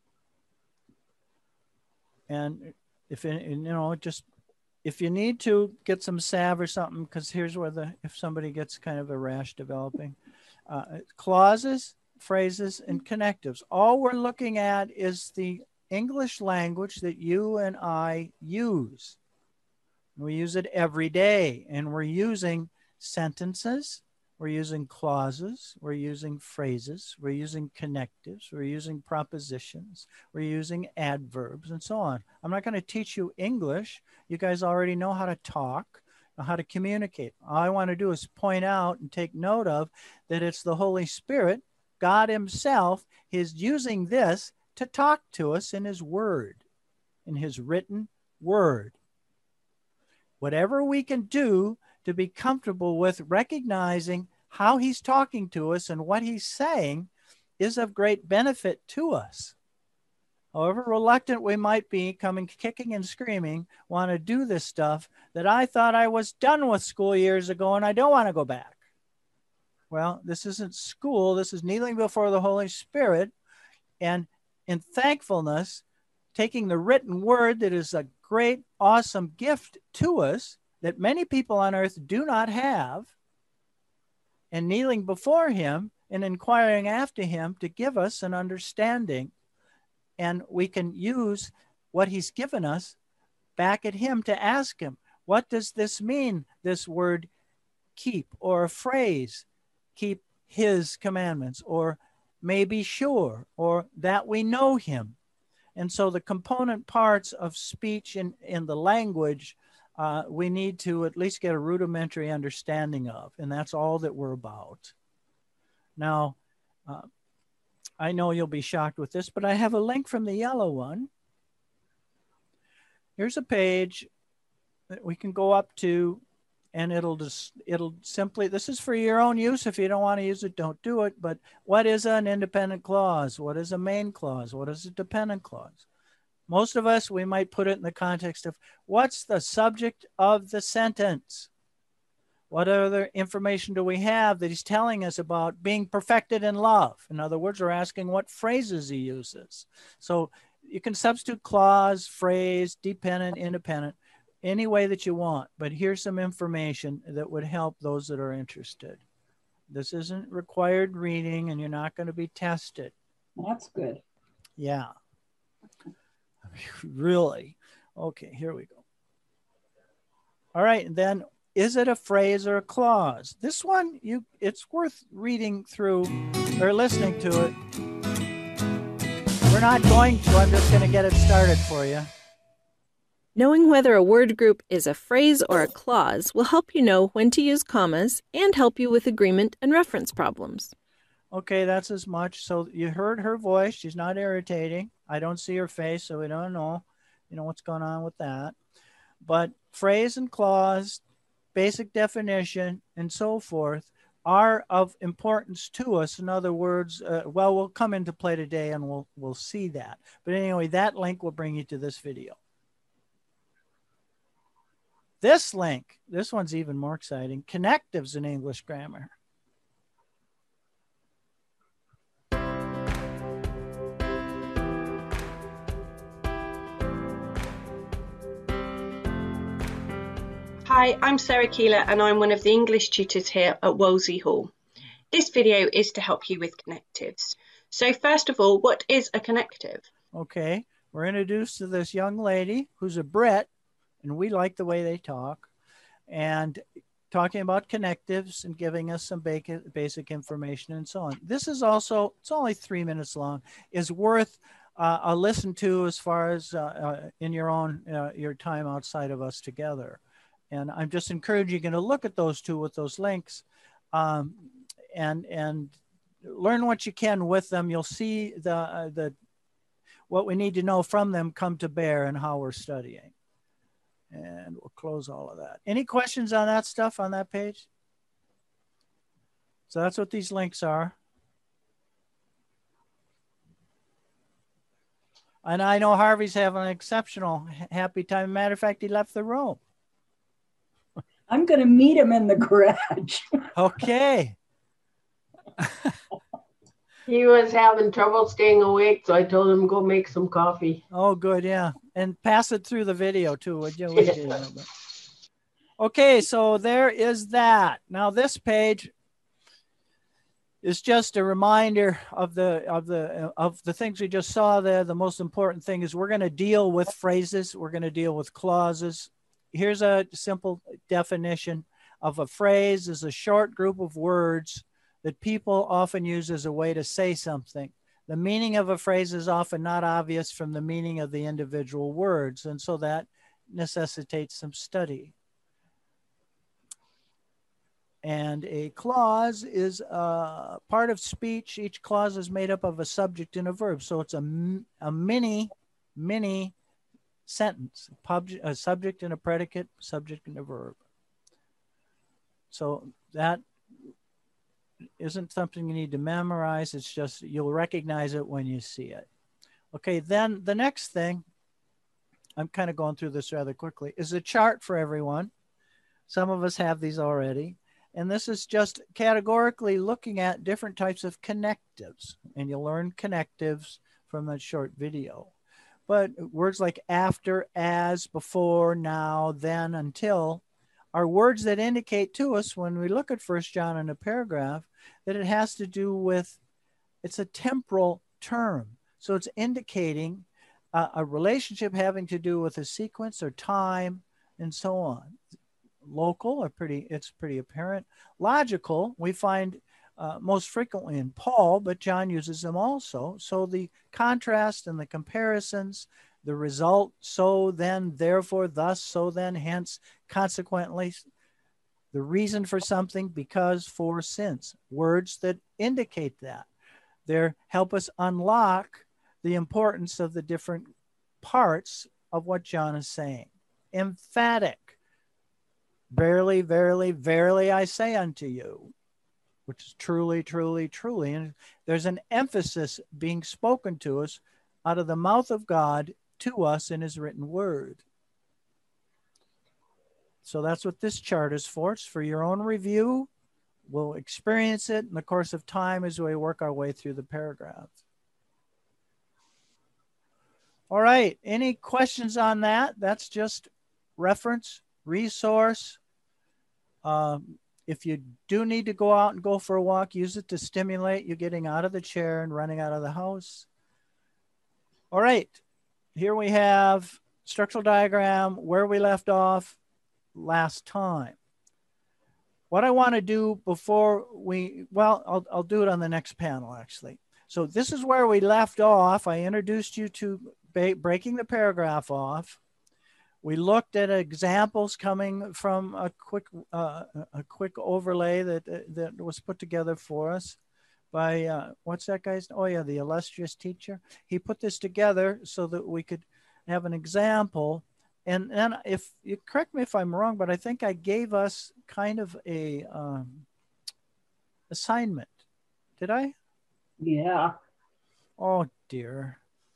And if you know, just if you need to get some salve or something, because here's where the, if somebody gets kind of a rash developing, uh, clauses, phrases, and connectives. All we're looking at is the English language that you and I use. We use it every day, and we're using sentences, we're using clauses, we're using phrases, we're using connectives, we're using propositions, we're using adverbs, and so on. I'm not going to teach you English. You guys already know how to talk, know how to communicate. All I want to do is point out and take note of that it's the Holy Spirit, God Himself, is using this to talk to us in His Word, in His written Word. Whatever we can do to be comfortable with recognizing how He's talking to us and what He's saying is of great benefit to us. However reluctant we might be, coming kicking and screaming, want to do this stuff that I thought I was done with school years ago and I don't want to go back. Well, this isn't school. This is kneeling before the Holy Spirit and in thankfulness, taking the written word that is a great, awesome gift to us that many people on earth do not have, and kneeling before Him and inquiring after Him to give us an understanding. And we can use what He's given us back at Him to ask Him, what does this mean, this word keep, or a phrase, keep His commandments, or may be sure, or that we know Him. And so the component parts of speech in, in the language, uh, we need to at least get a rudimentary understanding of, and that's all that we're about. Now, uh, I know you'll be shocked with this, but I have a link from the yellow one. Here's a page that we can go up to, and it'll just, it'll simply, this is for your own use. If you don't want to use it, don't do it. But what is an independent clause? What is a main clause? What is a dependent clause? Most of us, we might put it in the context of what's the subject of the sentence? What other information do we have that he's telling us about being perfected in love? In other words, we're asking what phrases he uses. So you can substitute clause, phrase, dependent, independent, any way that you want. But here's some information that would help those that are interested. This isn't required reading, and you're not going to be tested. That's good. Yeah. Really? Okay, here we go. All right, and then is it a phrase or a clause? This one, you it's worth reading through or listening to it. We're not going to. I'm just going to get it started for you. Knowing whether a word group is a phrase or a clause will help you know when to use commas and help you with agreement and reference problems. Okay, that's as much. So you heard her voice. She's not irritating. I don't see her face, so we don't know, you know, what's going on with that. But phrase and clause, basic definition, and so forth are of importance to us. In other words, uh, well, we'll come into play today and we'll we'll see that. But anyway, that link will bring you to this video. This link, this one's even more exciting. Connectives in English grammar. Hi, I'm Sarah Keeler and I'm one of the English tutors here at Wolsey Hall. This video is to help you with connectives. So first of all, what is a connective? Okay, we're introduced to this young lady who's a Brit, and we like the way they talk, and talking about connectives and giving us some basic information and so on. This is also, it's only three minutes long, is worth uh, a listen to as far as uh, uh, in your own, uh, your time outside of us together. And I'm just encouraging you to look at those two with those links um, and, and learn what you can with them. You'll see the, uh, the, what we need to know from them come to bear in how we're studying. And we'll close all of that. Any questions on that stuff on that page? So that's what these links are. And I know Harvey's having an exceptional happy time. Matter of fact, he left the room. I'm going to meet him in the garage. Okay. He was having trouble staying awake, so I told him go make some coffee. Oh, good, yeah. And pass it through the video too, would you? Would you? Okay, so there is that. Now this page is just a reminder of the of the of the things we just saw there. The most important thing is we're going to deal with phrases. We're going to deal with clauses. Here's a simple definition of a phrase: is a short group of words that people often use as a way to say something. The meaning of a phrase is often not obvious from the meaning of the individual words, and so that necessitates some study. And a clause is a part of speech. Each clause is made up of a subject and a verb, so it's a, a mini, mini sentence, a subject and a predicate, subject and a verb. So that isn't something you need to memorize. It's just you'll recognize it when you see it. Okay, then the next thing, I'm kind of going through this rather quickly, is a chart for everyone. Some of us have these already. And this is just categorically looking at different types of connectives. And you'll learn connectives from that short video. But words like after, as, before, now, then, until are words that indicate to us when we look at First John in a paragraph that it has to do with, it's a temporal term. So it's indicating uh, a relationship having to do with a sequence or time and so on. Local are pretty, it's pretty apparent. Logical, we find uh, most frequently in Paul, but John uses them also. So the contrast and the comparisons, the result, so then, therefore, thus, so then, hence, consequently, the reason for something, because, for, since, words that indicate that. They help us unlock the importance of the different parts of what John is saying. Emphatic. Verily, verily, verily, I say unto you, which is truly, truly, truly. And there's an emphasis being spoken to us out of the mouth of God to us in his written word. So that's what this chart is for. It's for your own review. We'll experience it in the course of time as we work our way through the paragraphs. All right. Any questions on that? That's just reference, resource. Um, if you do need to go out and go for a walk, use it to stimulate you getting out of the chair and running out of the house. All right. Here we have structural diagram where we left off last time. What I want to do before we, well, I'll, I'll do it on the next panel, actually. So this is where we left off. I introduced you to breaking the paragraph off. We looked at examples coming from a quick, uh, a quick overlay that, that was put together for us by, uh, what's that guy's, oh yeah, the illustrious teacher. He put this together so that we could have an example. And then if you correct me if I'm wrong, but I think I gave us kind of a um, assignment. Did I? Yeah. Oh dear.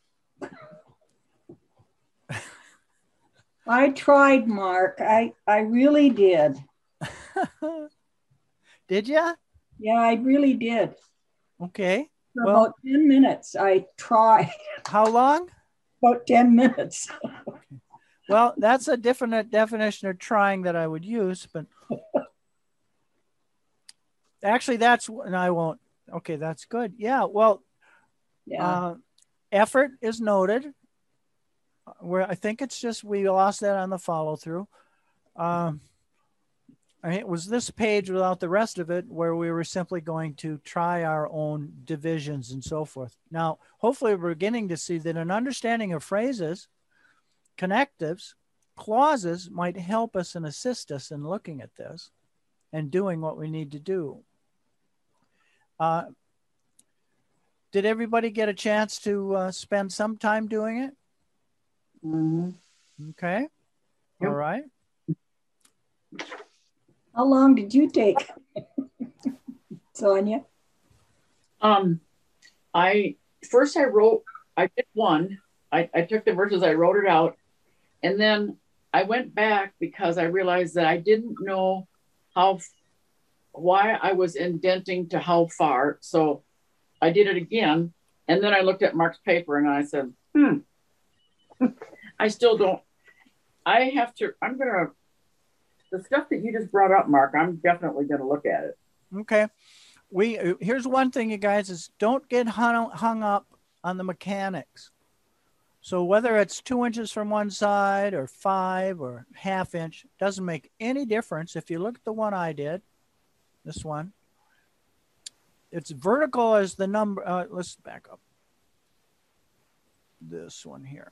I tried, Mark. I, I really did. Did you? Yeah, I really did. Okay. For well, about ten minutes, I tried. How long? About ten minutes. Well, that's a different definition of trying that I would use, but actually that's, and I won't, okay, that's good. Yeah, well, yeah. Uh, effort is noted. Where I think it's just, we lost that on the follow through. Um, it was this page without the rest of it where we were simply going to try our own divisions and so forth. Now, hopefully we're beginning to see that an understanding of phrases, connectives, clauses might help us and assist us in looking at this and doing what we need to do. Uh, did everybody get a chance to uh, spend some time doing it? Mm-hmm. Okay. Yep. All right. How long did you take, Sonia? Um, I first I wrote, I did one. I, I took the verses, I wrote it out, and then I went back because I realized that I didn't know how, why I was indenting to how far. So I did it again, and then I looked at Mark's paper and I said, hmm, I still don't, I have to, I'm going to, the stuff that you just brought up, Mark, I'm definitely going to look at it. Okay. We, here's one thing, you guys, is don't get hung, hung up on the mechanics. So whether it's two inches from one side or five or half inch, doesn't make any difference. If you look at the one I did, this one, it's vertical as the number, uh, let's back up. This one here.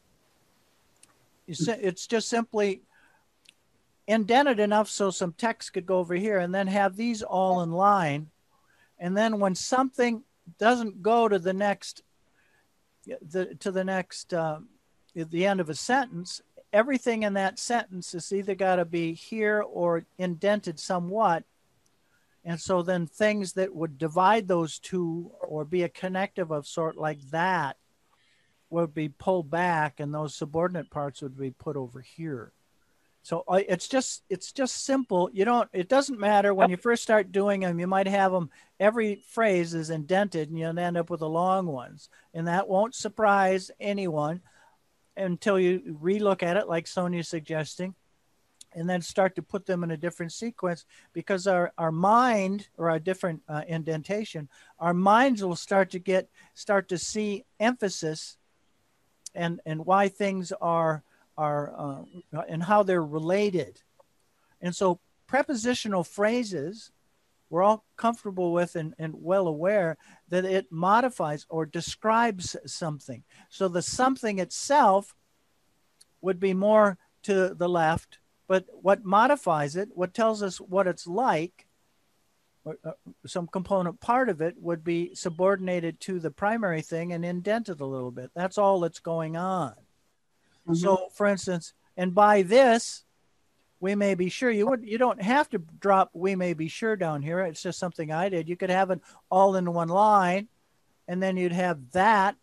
It's just simply indented enough so some text could go over here and then have these all in line. And then when something doesn't go to the next, the, to the next, um, at the end of a sentence, everything in that sentence is either got to be here or indented somewhat. And so then things that would divide those two or be a connective of sort like that would be pulled back, and those subordinate parts would be put over here. So it's just, it's just simple. You don't, it doesn't matter when you first start doing them, you might have them, every phrase is indented and you'll end up with the long ones. And that won't surprise anyone until you relook at it like Sonia's suggesting, and then start to put them in a different sequence, because our, our mind, or our different uh, indentation, our minds will start to get, start to see emphasis and, and why things are, are uh, and how they're related. And so prepositional phrases, we're all comfortable with and, and well aware that it modifies or describes something. So the something itself would be more to the left, but what modifies it, what tells us what it's like, uh, some component part of it would be subordinated to the primary thing and indented a little bit. That's all that's going on. Mm-hmm. So for instance, and by this, we may be sure, you would, you don't have to drop we may be sure down here. It's just something I did. You could have it all in one line, and then you'd have that,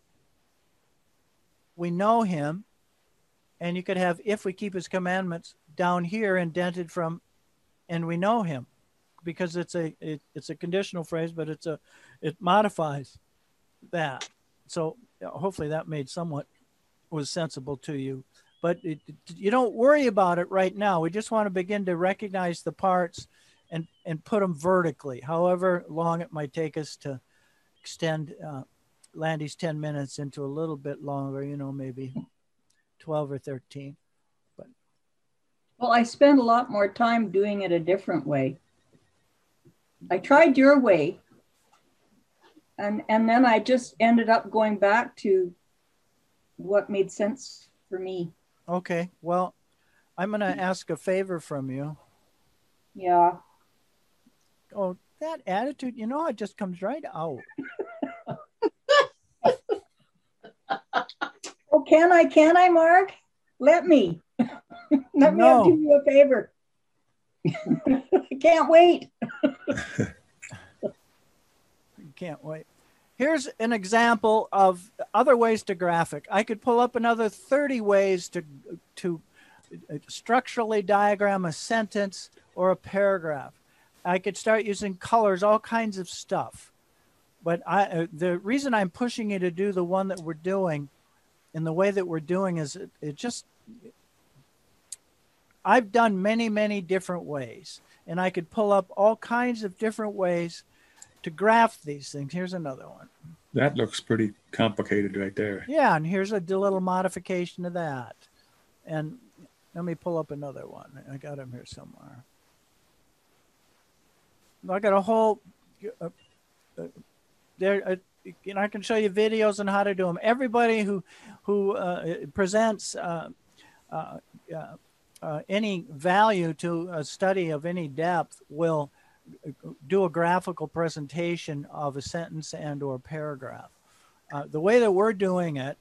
we know him, and you could have if we keep his commandments down here indented from and we know him, because it's a it, it's a conditional phrase, but it's a it modifies that. So hopefully that made somewhat was sensible to you. But it, you don't worry about it right now. We just want to begin to recognize the parts and, and put them vertically, however long it might take us to extend uh, Landy's ten minutes into a little bit longer, you know, maybe twelve or thirteen. But well, I spend a lot more time doing it a different way. I tried your way, and, and then I just ended up going back to what made sense for me. Okay, well, I'm going to ask a favor from you. Yeah. Oh, that attitude, you know, it just comes right out. Oh, can I, can I, Mark? Let me. Let No. me do you a favor. I can't wait. You can't wait. Here's an example of other ways to graphic. I could pull up another thirty ways to, to structurally diagram a sentence or a paragraph. I could start using colors, all kinds of stuff. But I, uh, the reason I'm pushing you to do the one that we're doing in the way that we're doing is it, it just, I've done many, many different ways. And I could pull up all kinds of different ways to graph these things. Here's another one. That looks pretty complicated right there. Yeah, and here's a little modification of that. And let me pull up another one. I got them here somewhere. I got a whole, uh, uh, there, uh, you know, I can show you videos on how to do them. Everybody who, who uh, presents uh, uh, uh, uh, any value to a study of any depth will do a graphical presentation of a sentence and or paragraph. Uh, the way that we're doing it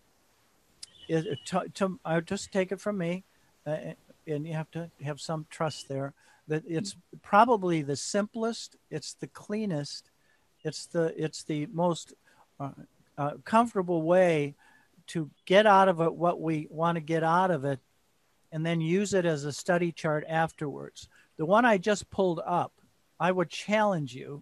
is to, to I just take it from me, uh, and you have to have some trust there that it's probably the simplest, it's the cleanest, it's the it's the most uh, uh, comfortable way to get out of it what we want to get out of it, and then use it as a study chart afterwards. The one I just pulled up, I would challenge you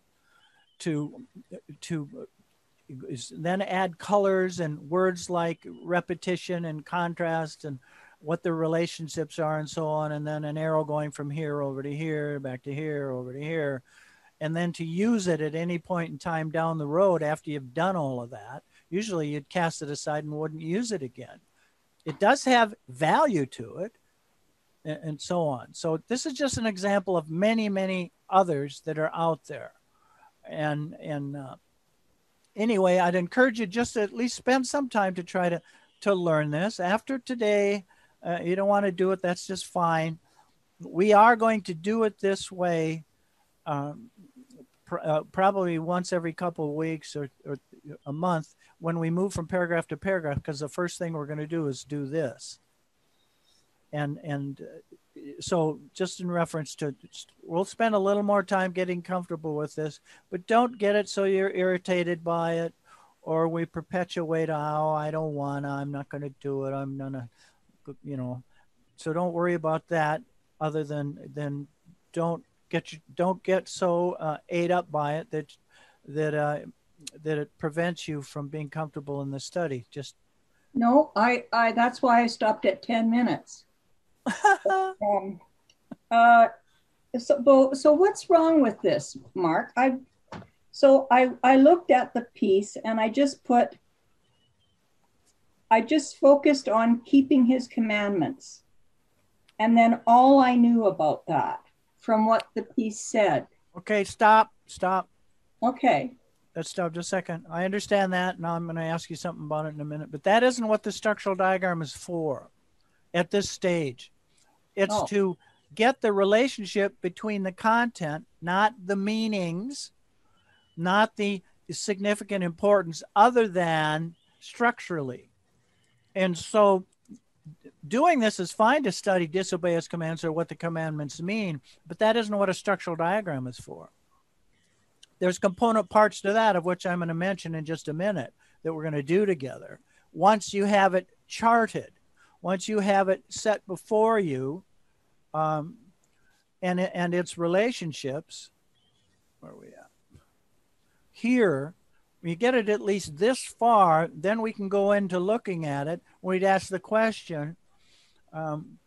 to to then add colors and words like repetition and contrast and what the relationships are and so on, and then an arrow going from here over to here, back to here, over to here, and then to use it at any point in time down the road after you've done all of that. Usually you'd cast it aside and wouldn't use it again. It does have value to it, and so on. So this is just an example of many, many others that are out there. And, and uh, anyway, I'd encourage you just to at least spend some time to try to, to learn this. After today, uh, you don't want to do it, that's just fine. We are going to do it this way um, pr uh, probably once every couple of weeks or, or a month when we move from paragraph to paragraph, because the first thing we're going to do is do this. And, and uh, so just in reference to, we'll spend a little more time getting comfortable with this, but don't get it so you're irritated by it, or we perpetuate, oh, I don't want to, I'm not going to do it, I'm going to, you know, so don't worry about that, other than, than don't get, you, don't get so uh, ate up by it that, that, uh, that it prevents you from being comfortable in the study. Just no, I, I, that's why I stopped at ten minutes. um, uh, so, so what's wrong with this, Mark? I, so I, I looked at the piece and I just put, I just focused on keeping his commandments. And then all I knew about that from what the piece said. Okay, stop, stop. Okay. Let's stop just a second. I understand that. Now I'm going to ask you something about it in a minute, but that isn't what the structural diagram is for at this stage. It's oh. to get the relationship between the content, not the meanings, not the significant importance other than structurally. And so doing this is fine to study disobey his commands or what the commandments mean, but that isn't what a structural diagram is for. There's component parts to that, of which I'm going to mention in just a minute, that we're going to do together. Once you have it charted, once you have it set before you, um, and, and its relationships, where are we at? Here, when you get it at least this far, then we can go into looking at it. We'd ask the question, um,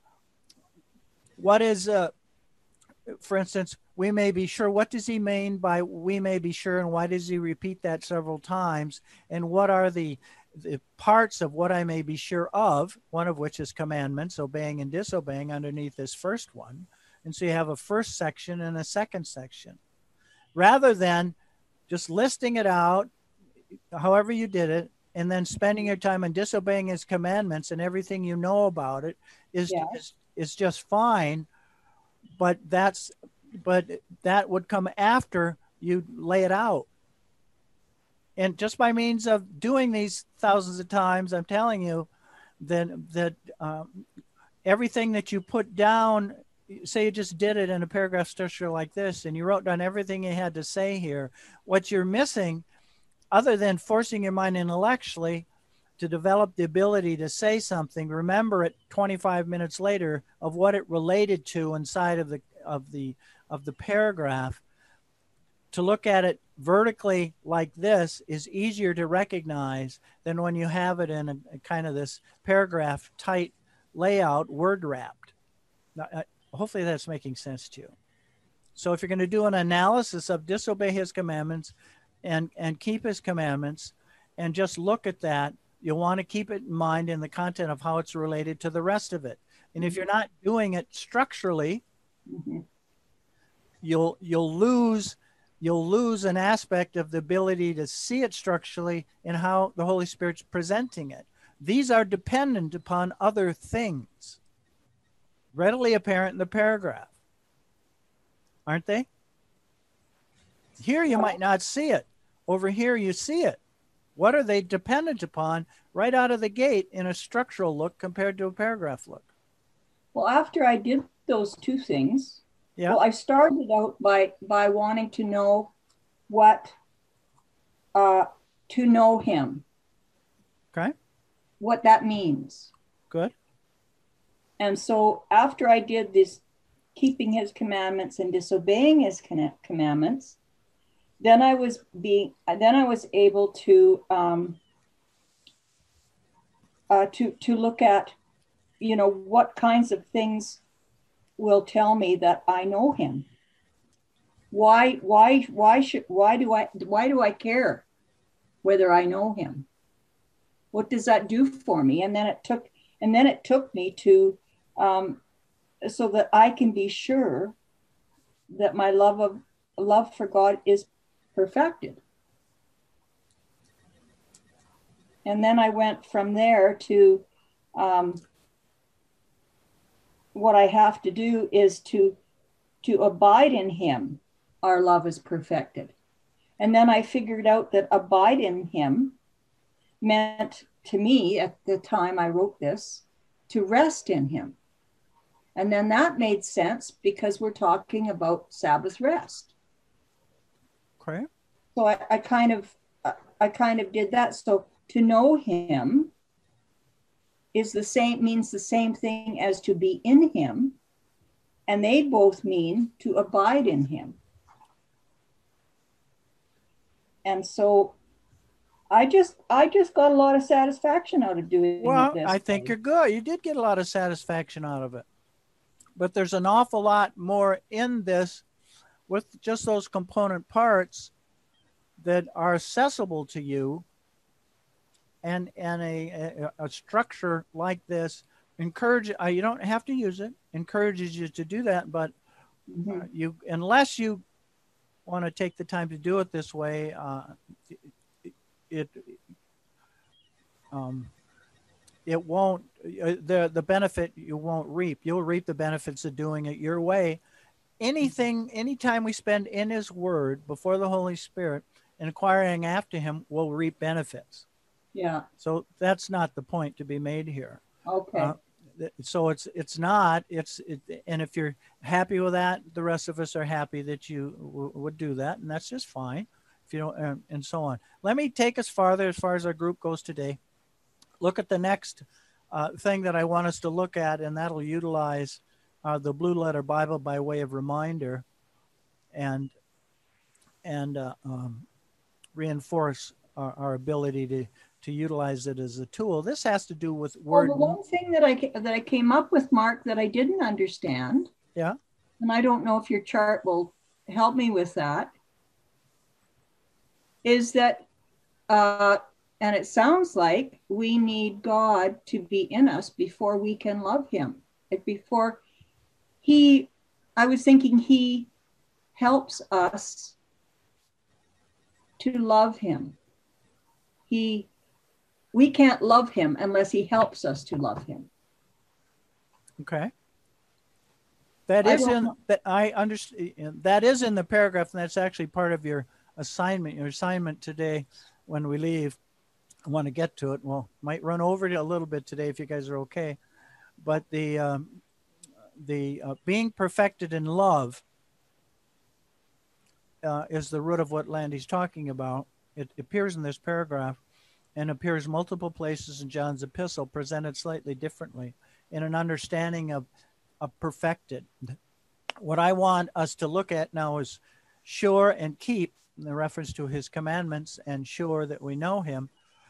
what is, uh, for instance, we may be sure, what does he mean by we may be sure, and why does he repeat that several times? And what are the, the parts of what I may be sure of, one of which is commandments, obeying and disobeying underneath this first one. And so you have a first section and a second section. Rather than just listing it out, however you did it, and then spending your time on disobeying his commandments and everything you know about it is, Yeah. is, is just fine. But that's, but that would come after you lay it out. And just by means of doing these thousands of times, I'm telling you that, that um, everything that you put down, say you just did it in a paragraph structure like this, and you wrote down everything you had to say here, what you're missing, other than forcing your mind intellectually to develop the ability to say something, remember it twenty-five minutes later of what it related to inside of the of the of the paragraph. To look at it vertically like this is easier to recognize than when you have it in a, a kind of this paragraph tight layout, word wrapped. Now, I, hopefully that's making sense to you. So if you're going to do an analysis of disobey his commandments and, and keep his commandments and just look at that, you'll want to keep it in mind in the content of how it's related to the rest of it. And if you're not doing it structurally, Mm-hmm. you'll you'll lose you'll lose an aspect of the ability to see it structurally and how the Holy Spirit's presenting it. These are dependent upon other things, readily apparent in the paragraph, aren't they? Here you might not see it. Over here you see it. What are they dependent upon right out of the gate in a structural look compared to a paragraph look? Well, after I did those two things, Yeah. well, I started out by by wanting to know what uh, to know him, Okay. what that means. Good. And so after I did this, keeping his commandments and disobeying his con- commandments, then I was being then I was able to um, uh, to to look at, you know, what kinds of things will tell me that I know him. Why, why, why should, why do I, why do I care whether I know him? What does that do for me? And then it took, and then it took me to, um, so that I can be sure that my love of love for God is perfected. And then I went from there to, um, what I have to do is to to abide in him. Our love is perfected. And then I figured out that abide in him meant to me at the time I wrote this to rest in him. And then that made sense because we're talking about Sabbath rest. Okay. So I, I kind of I kind of did that. So to know him is the same, means the same thing as to be in him, and they both mean to abide in him. And so I just I just got a lot of satisfaction out of doing Well, it this I think way. you're good. You did get a lot of satisfaction out of it. But there's an awful lot more in this with just those component parts that are accessible to you. And and a, a, a structure like this encourage uh, you don't have to use it, encourages you to do that, but Mhm. uh, you unless you want to take the time to do it this way, uh, it, it um, it won't, uh, the, the benefit you won't reap. You'll reap the benefits of doing it your way. Anything, anytime we spend in his word before the Holy Spirit, inquiring after him, will reap benefits. Yeah. So that's not the point to be made here. Okay. Uh, th- so it's it's not it's it, and if you're happy with that, the rest of us are happy that you w- would do that, and that's just fine. If you don't, and, and so on. Let me take us farther as far as our group goes today. Look at the next uh, thing that I want us to look at, and that'll utilize uh, the Blue Letter Bible by way of reminder, and and uh, um, reinforce our, our ability to to utilize it as a tool. This has to do with Well, word. the one thing that I ca- that I came up with, Mark, that I didn't understand, Yeah. and I don't know if your chart will help me with that, is that, uh, and it sounds like we need God to be in us before we can love him. It before he, I was thinking he helps us to love him. He, we can't love him unless he helps us to love him. Okay. That I is don't in know. that I understand. That is in the paragraph, and that's actually part of your assignment. Your assignment today, when we leave, I want to get to it. Well, might run over it a little bit today if you guys are okay. But the um, the uh, being perfected in love uh, is the root of what Landy's talking about. It appears in this paragraph, and appears multiple places in John's epistle, presented slightly differently in an understanding of, of perfected. What I want us to look at now is sure and keep, in the reference to his commandments, and sure that we know him.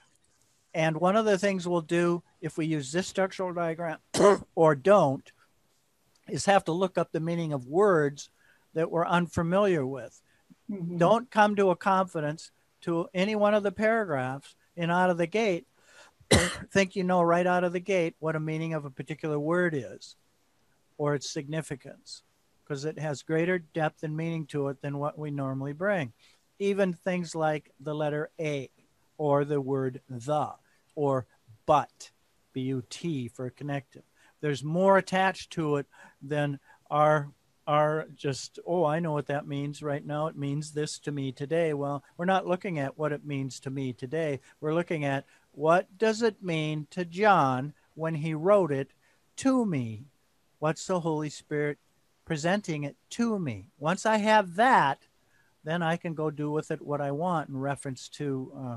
And one of the things we'll do if we use this structural diagram or don't is have to look up the meaning of words that we're unfamiliar with. Mhm. Don't come to a confidence to any one of the paragraphs and out of the gate think you know right out of the gate what a meaning of a particular word is or its significance, because it has greater depth and meaning to it than what we normally bring. Even things like the letter A or the word the or but, B U T for a connective. There's more attached to it than our are just, oh, I know what that means right now. It means this to me today. Well, we're not looking at what it means to me today. We're looking at what does it mean to John when he wrote it to me? What's the Holy Spirit presenting it to me? Once I have that, then I can go do with it what I want in reference to, uh,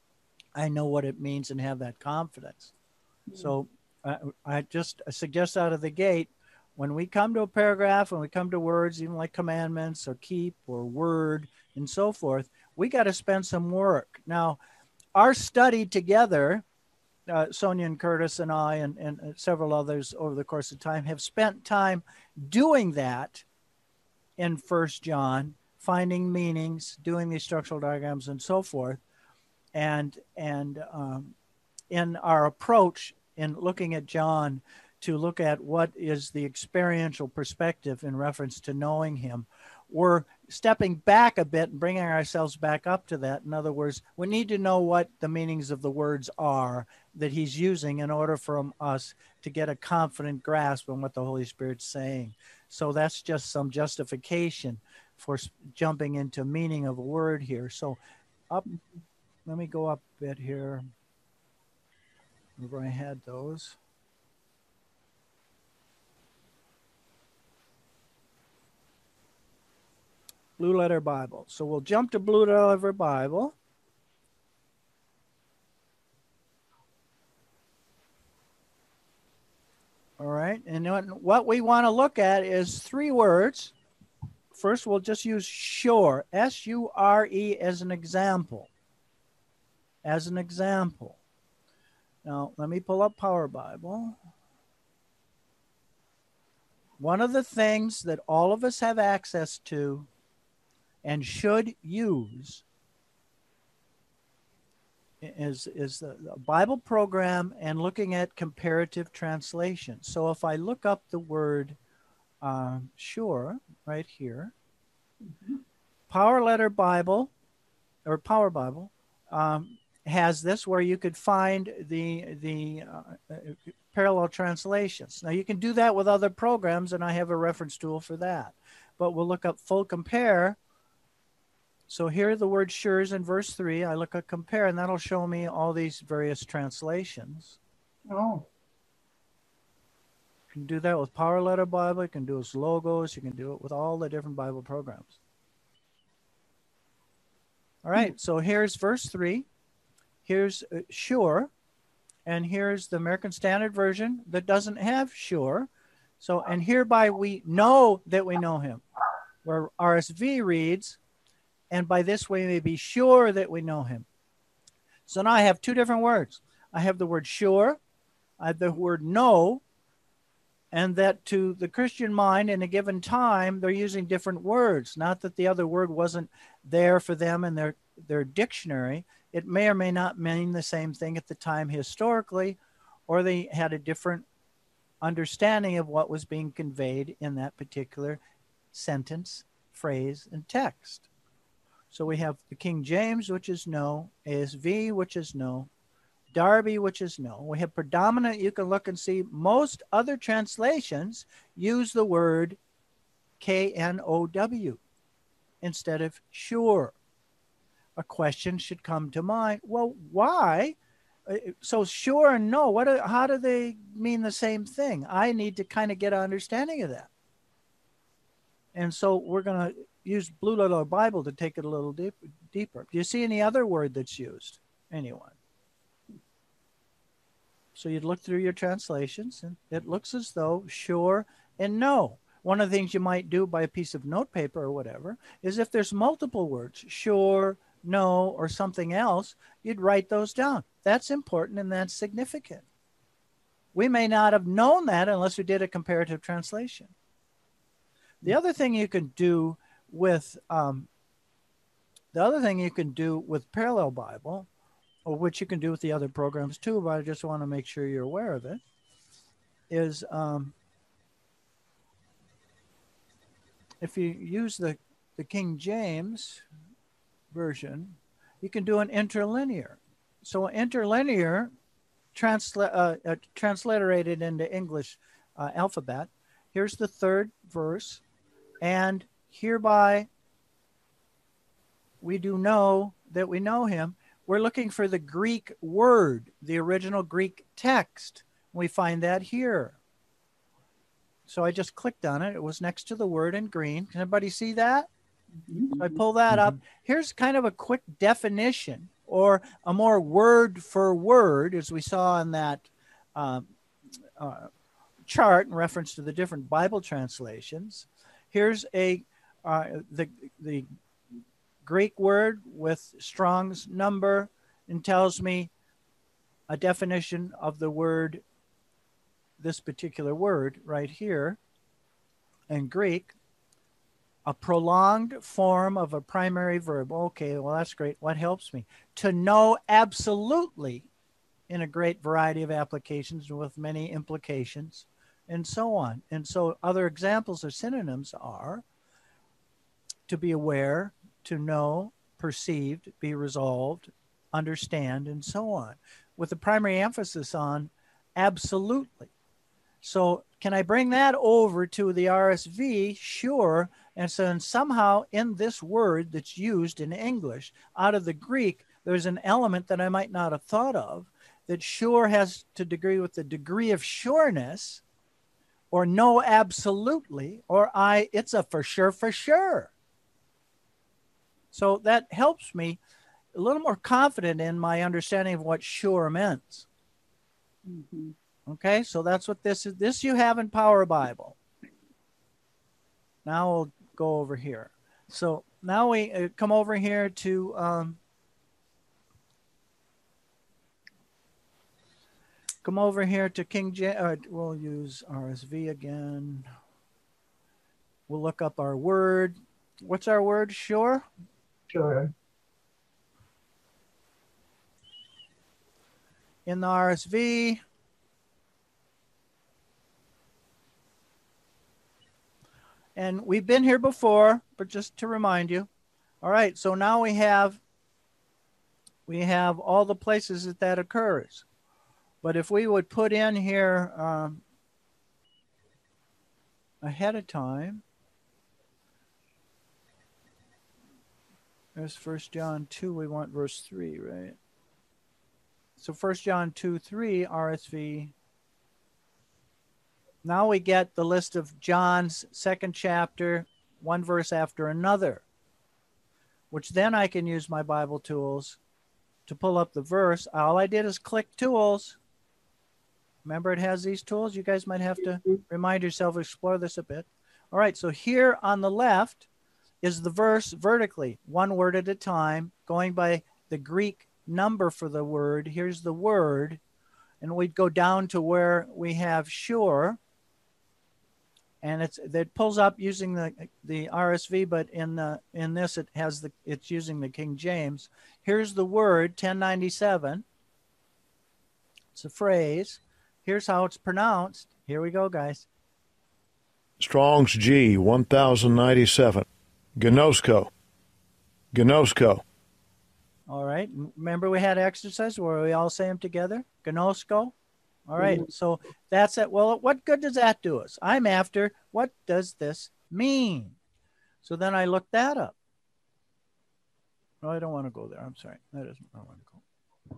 I know what it means and have that confidence. Mm-hmm. So uh, I just suggest out of the gate, when we come to a paragraph, when we come to words, even like commandments or keep or word and so forth, we got to spend some work. Now, our study together, uh, Sonia and Curtis and I and, and several others over the course of time have spent time doing that in First John, finding meanings, doing these structural diagrams and so forth. And, and um, in our approach in looking at John, to look at what is the experiential perspective in reference to knowing him, we're stepping back a bit and bringing ourselves back up to that. In other words, we need to know what the meanings of the words are that he's using in order for us to get a confident grasp on what the Holy Spirit's saying. So that's just some justification for jumping into meaning of a word here. So up, let me go up a bit here. Where I had those. Blue Letter Bible. So we'll jump to Blue Letter Bible. All right. And what we want to look at is three words. First, we'll just use sure, S U R E, as an example. As an example. Now, let me pull up Power Bible. One of the things that all of us have access to and should use is, is the, the Bible program and looking at comparative translation. So if I look up the word uh, sure right here, mm-hmm. Power Letter Bible or Power Bible, um, has this where you could find the, the uh, parallel translations. Now you can do that with other programs, and I have a reference tool for that. But we'll look up full compare. So here the word sure is in verse three. I look at compare, and that'll show me all these various translations. Oh. You can do that with Power Letter Bible. You can do it with Logos. You can do it with all the different Bible programs. All right, so here's verse three. Here's uh, sure. And here's the American Standard Version that doesn't have sure. So, and hereby we know that we know him. Where R S V reads, and by this we may be sure that we know him. So now I have two different words. I have the word sure, I have the word know, and that to the Christian mind in a given time, they're using different words. Not that the other word wasn't there for them in their, their dictionary. It may or may not mean the same thing at the time historically, or they had a different understanding of what was being conveyed in that particular sentence, phrase, and text. So we have the King James, which is no, A S V, which is no, Darby, which is no. We have predominant, you can look and see most other translations use the word K N O W instead of sure. A question should come to mind. Well, why? So sure and no, what? Are, how do they mean the same thing? I need to kind of get an understanding of that. And so we're going to use Blue Letter Bible to take it a little deep, deeper. Do you see any other word that's used? Anyone? So you'd look through your translations, and it looks as though sure and no. One of the things you might do by a piece of notepaper or whatever is if there's multiple words, sure, no, or something else, you'd write those down. That's important and that's significant. We may not have known that unless we did a comparative translation. The other thing you can do with um, the other thing you can do with Parallel Bible, or which you can do with the other programs too, but I just want to make sure you're aware of it, is um, if you use the, the King James version, you can do an interlinear. So interlinear, transla uh, uh, transliterated into English uh, alphabet. Here's the third verse, and hereby we do know that we know him. We're looking for the Greek word, the original Greek text. We find that here. So I just clicked on it. It was next to the word in green. Can everybody see that? So I pull that up. Here's kind of a quick definition, or a more word for word, as we saw in that um, uh, chart in reference to the different Bible translations. Here's a uh, the the Greek word with Strong's number, and tells me a definition of the word, this particular word right here in Greek. A prolonged form of a primary verb. Okay, well, that's great. What helps me? To know absolutely in a great variety of applications with many implications, and so on. And so other examples of synonyms are to be aware, to know, perceived, be resolved, understand, and so on, with the primary emphasis on absolutely. So can I bring that over to the R S V? Sure. And so then somehow in this word that's used in English, out of the Greek, there's an element that I might not have thought of, that sure has to degree with the degree of sureness, or no absolutely, or I, it's a for sure, for sure. So that helps me a little more confident in my understanding of what sure meant. Mm-hmm. Okay, so that's what this is. This you have in Power Bible. Now we'll go over here. So now we uh, come over here to um, come over here to King James. Uh, we'll use R S V again. We'll look up our word. What's our word? Sure. Sure. In the R S V. And we've been here before, but just to remind you. All right, so now we have we have all the places that that occurs. But if we would put in here um, ahead of time, there's First John two, we want verse three, right? So First John two, three, R S V. Now we get the list of John's second chapter, one verse after another, which then I can use my Bible tools to pull up the verse. All I did is click tools. Remember, it has these tools. You guys might have to remind yourself, explore this a bit. All right, so here on the left is the verse vertically, one word at a time, going by the Greek number for the word. Here's the word, and we'd go down to where we have sure, and it's that pulls up using the the R S V, but in the in this it has the it's using the King James. Here's the word ten ninety-seven. It's a phrase. Here's how it's pronounced. Here we go, guys. Strong's G one thousand ninety-seven. Gnosko. Gnosko. All right. Remember we had exercise where we all say them together? Gnosko. All right. Mm-hmm. So that's it. Well, what good does that do us? I'm after, what does this mean? So then I looked that up. No, I don't want to go there. I'm sorry. That isn't where I want to go.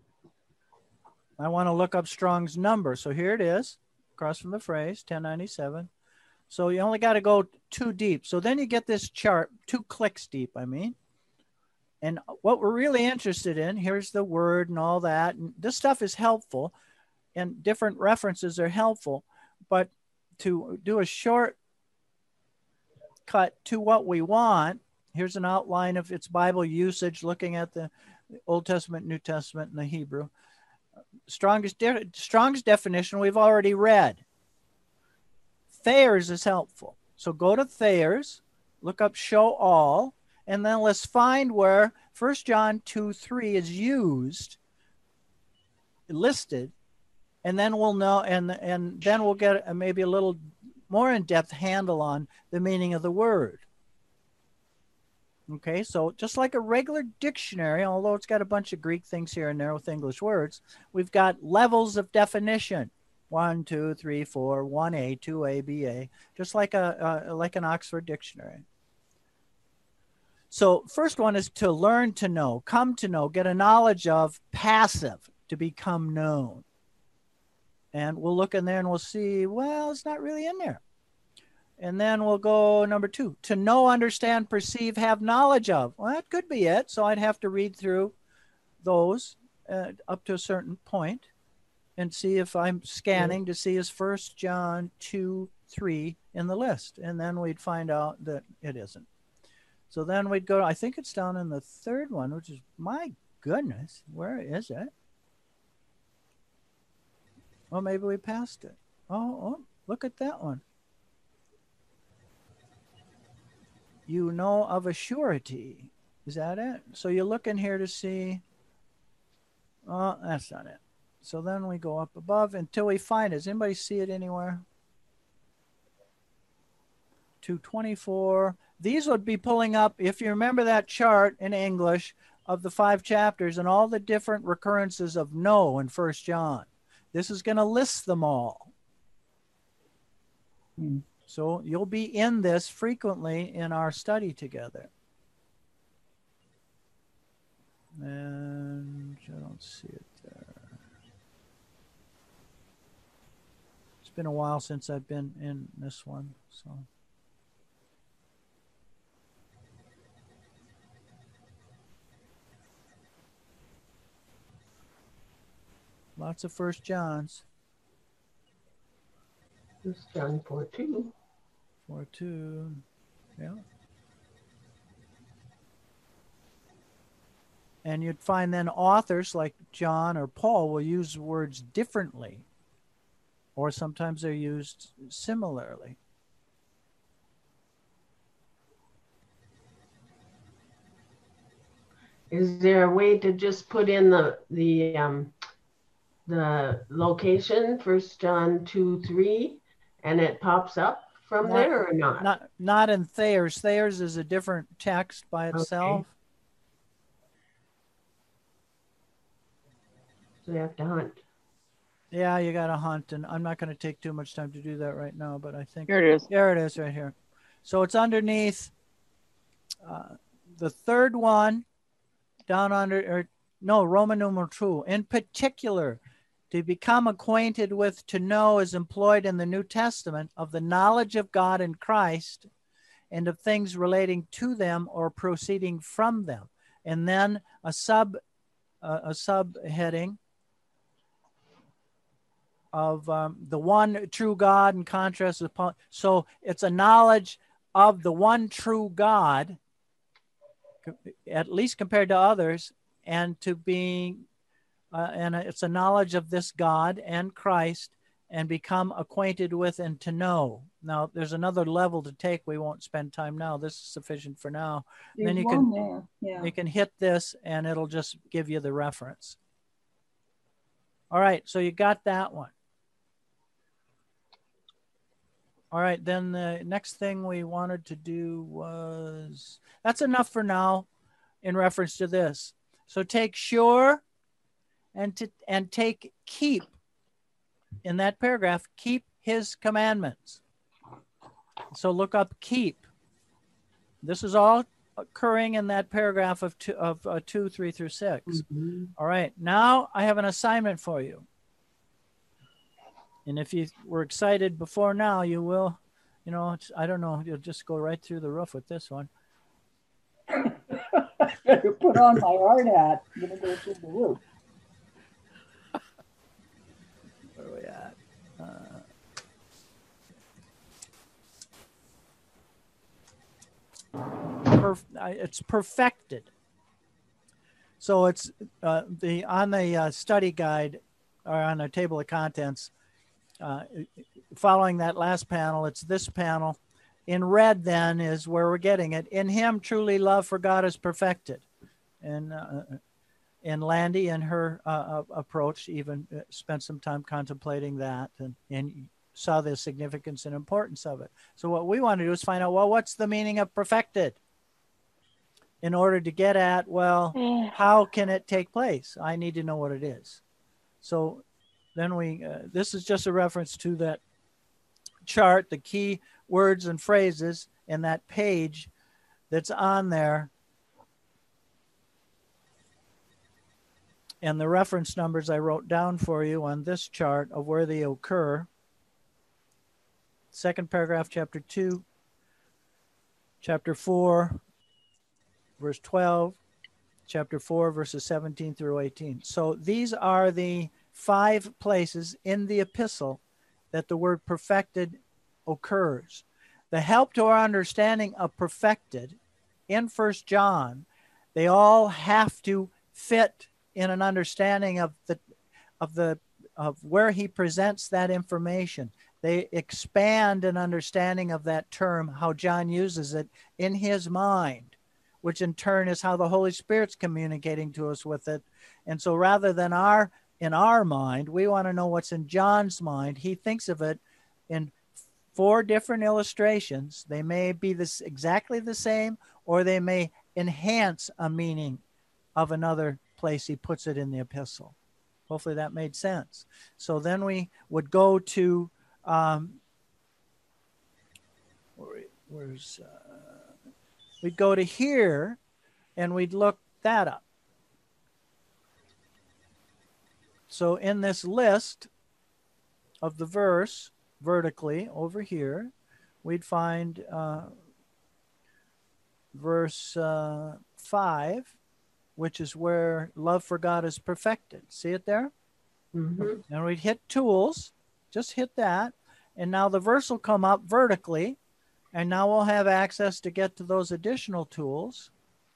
I want to look up Strong's number. So here it is, across from the phrase, ten ninety-seven. So you only got to go two deep. So then you get this chart, two clicks deep, I mean. And what we're really interested in, here's the word and all that. And this stuff is helpful, and different references are helpful. But to do a short cut to what we want, here's an outline of its Bible usage, looking at the Old Testament, New Testament, and the Hebrew. Strong's, de Strong's definition we've already read. Thayer's is helpful. So go to Thayer's, look up show all, and then let's find where First John two, three is used, listed, and then we'll know, and, and then we'll get a, maybe a little more in-depth handle on the meaning of the word. Okay, so just like a regular dictionary, although it's got a bunch of Greek things here and there with English words, we've got levels of definition. One, two, three, four, one A, two A, B A, just like a uh, like an Oxford dictionary. So first one is to learn to know, come to know, get a knowledge of, passive, to become known. And we'll look in there and we'll see, well, it's not really in there. And then we'll go number two, to know, understand, perceive, have knowledge of. Well, that could be it. So I'd have to read through those uh, up to a certain point and see if I'm scanning to see is First John two, three in the list. And then we'd find out that it isn't. So then we'd go, I think it's down in the third one, which is, my goodness, where is it? Oh, maybe we passed it. Oh, oh, look at that one. You know of a surety. Is that it? So you look in here to see, oh, that's not it. So then we go up above until we find it. Does anybody see it anywhere? two twenty-four. These would be pulling up, if you remember that chart in English of the five chapters and all the different recurrences of no in First John. This is going to list them all. Hmm. So you'll be in this frequently in our study together. And I don't see it there. It's been a while since I've been in this one, so. Lots of First Johns. First John four two. four two, yeah. And you'd find then authors like John or Paul will use words differently, or sometimes they're used similarly. Is there a way to just put in the the um, the location, First John two three, and it pops up from not, there or not? Not not in Thayer's. Thayer's is a different text by itself. So you have to hunt. Yeah, you got to hunt, and I'm not going to take too much time to do that right now, but I think Here it is. there it is right here. So it's underneath uh, the third one down under, or no, Roman numeral two. In particular, to become acquainted with, to know is employed in the New Testament of the knowledge of God in Christ and of things relating to them or proceeding from them. And then a sub, uh, a subheading of um, the one true God in contrast with, so it's a knowledge of the one true God, at least compared to others, and to being, uh, and it's a knowledge of this God and Christ, and become acquainted with and to know. Now, there's another level to take. We won't spend time now. This is sufficient for now. There's then you one can, there. Yeah. you can hit this, and it'll just give you the reference. All right, so you got that one. All right, then the next thing we wanted to do was, that's enough for now in reference to this. So take sure and to and take keep. In that paragraph, keep his commandments. So look up keep. This is all occurring in that paragraph of two, of uh, two, three through six. Mm-hmm. All right, now I have an assignment for you. And if you were excited before now, you will, you know, it's, I don't know, you'll just go right through the roof with this one. I better put on my hard hat. I'm going to go through the roof. Where are we at? Uh, perf it's perfected. So it's uh, the on the uh, study guide or on the table of contents, uh, following that last panel, it's this panel. In red then is where we're getting it. In him truly love for God is perfected. And uh, and Landy and her uh, approach even spent some time contemplating that and, and saw the significance and importance of it. So what we want to do is find out, well, what's the meaning of perfected? In order to get at, well, how can it take place? I need to know what it is. So then we, uh, this is just a reference to that chart, the key words and phrases in that page that's on there. And the reference numbers I wrote down for you on this chart of where they occur. Second paragraph, chapter two, chapter four, verse twelve, chapter four, verses seventeen through eighteen. So these are the five places in the epistle that the word perfected occurs. The help to our understanding of perfected in First John, they all have to fit in an understanding of the of the of where he presents that information. They expand an understanding of that term, how John uses it in his mind, which in turn is how the Holy Spirit's communicating to us with it. And so rather than our in our mind, we want to know what's in John's mind. He thinks of it in four different illustrations. They may be this exactly the same, or they may enhance a meaning of another place he puts it in the epistle. Hopefully that made sense. So then we would go to um, where, where's uh, we'd go to here, and we'd look that up. So in this list of the verse vertically over here, we'd find uh, verse uh, five, which is where love for God is perfected. See it there? Mm-hmm. And we'd hit tools, just hit that. And now the verse will come up vertically. And now we'll have access to get to those additional tools.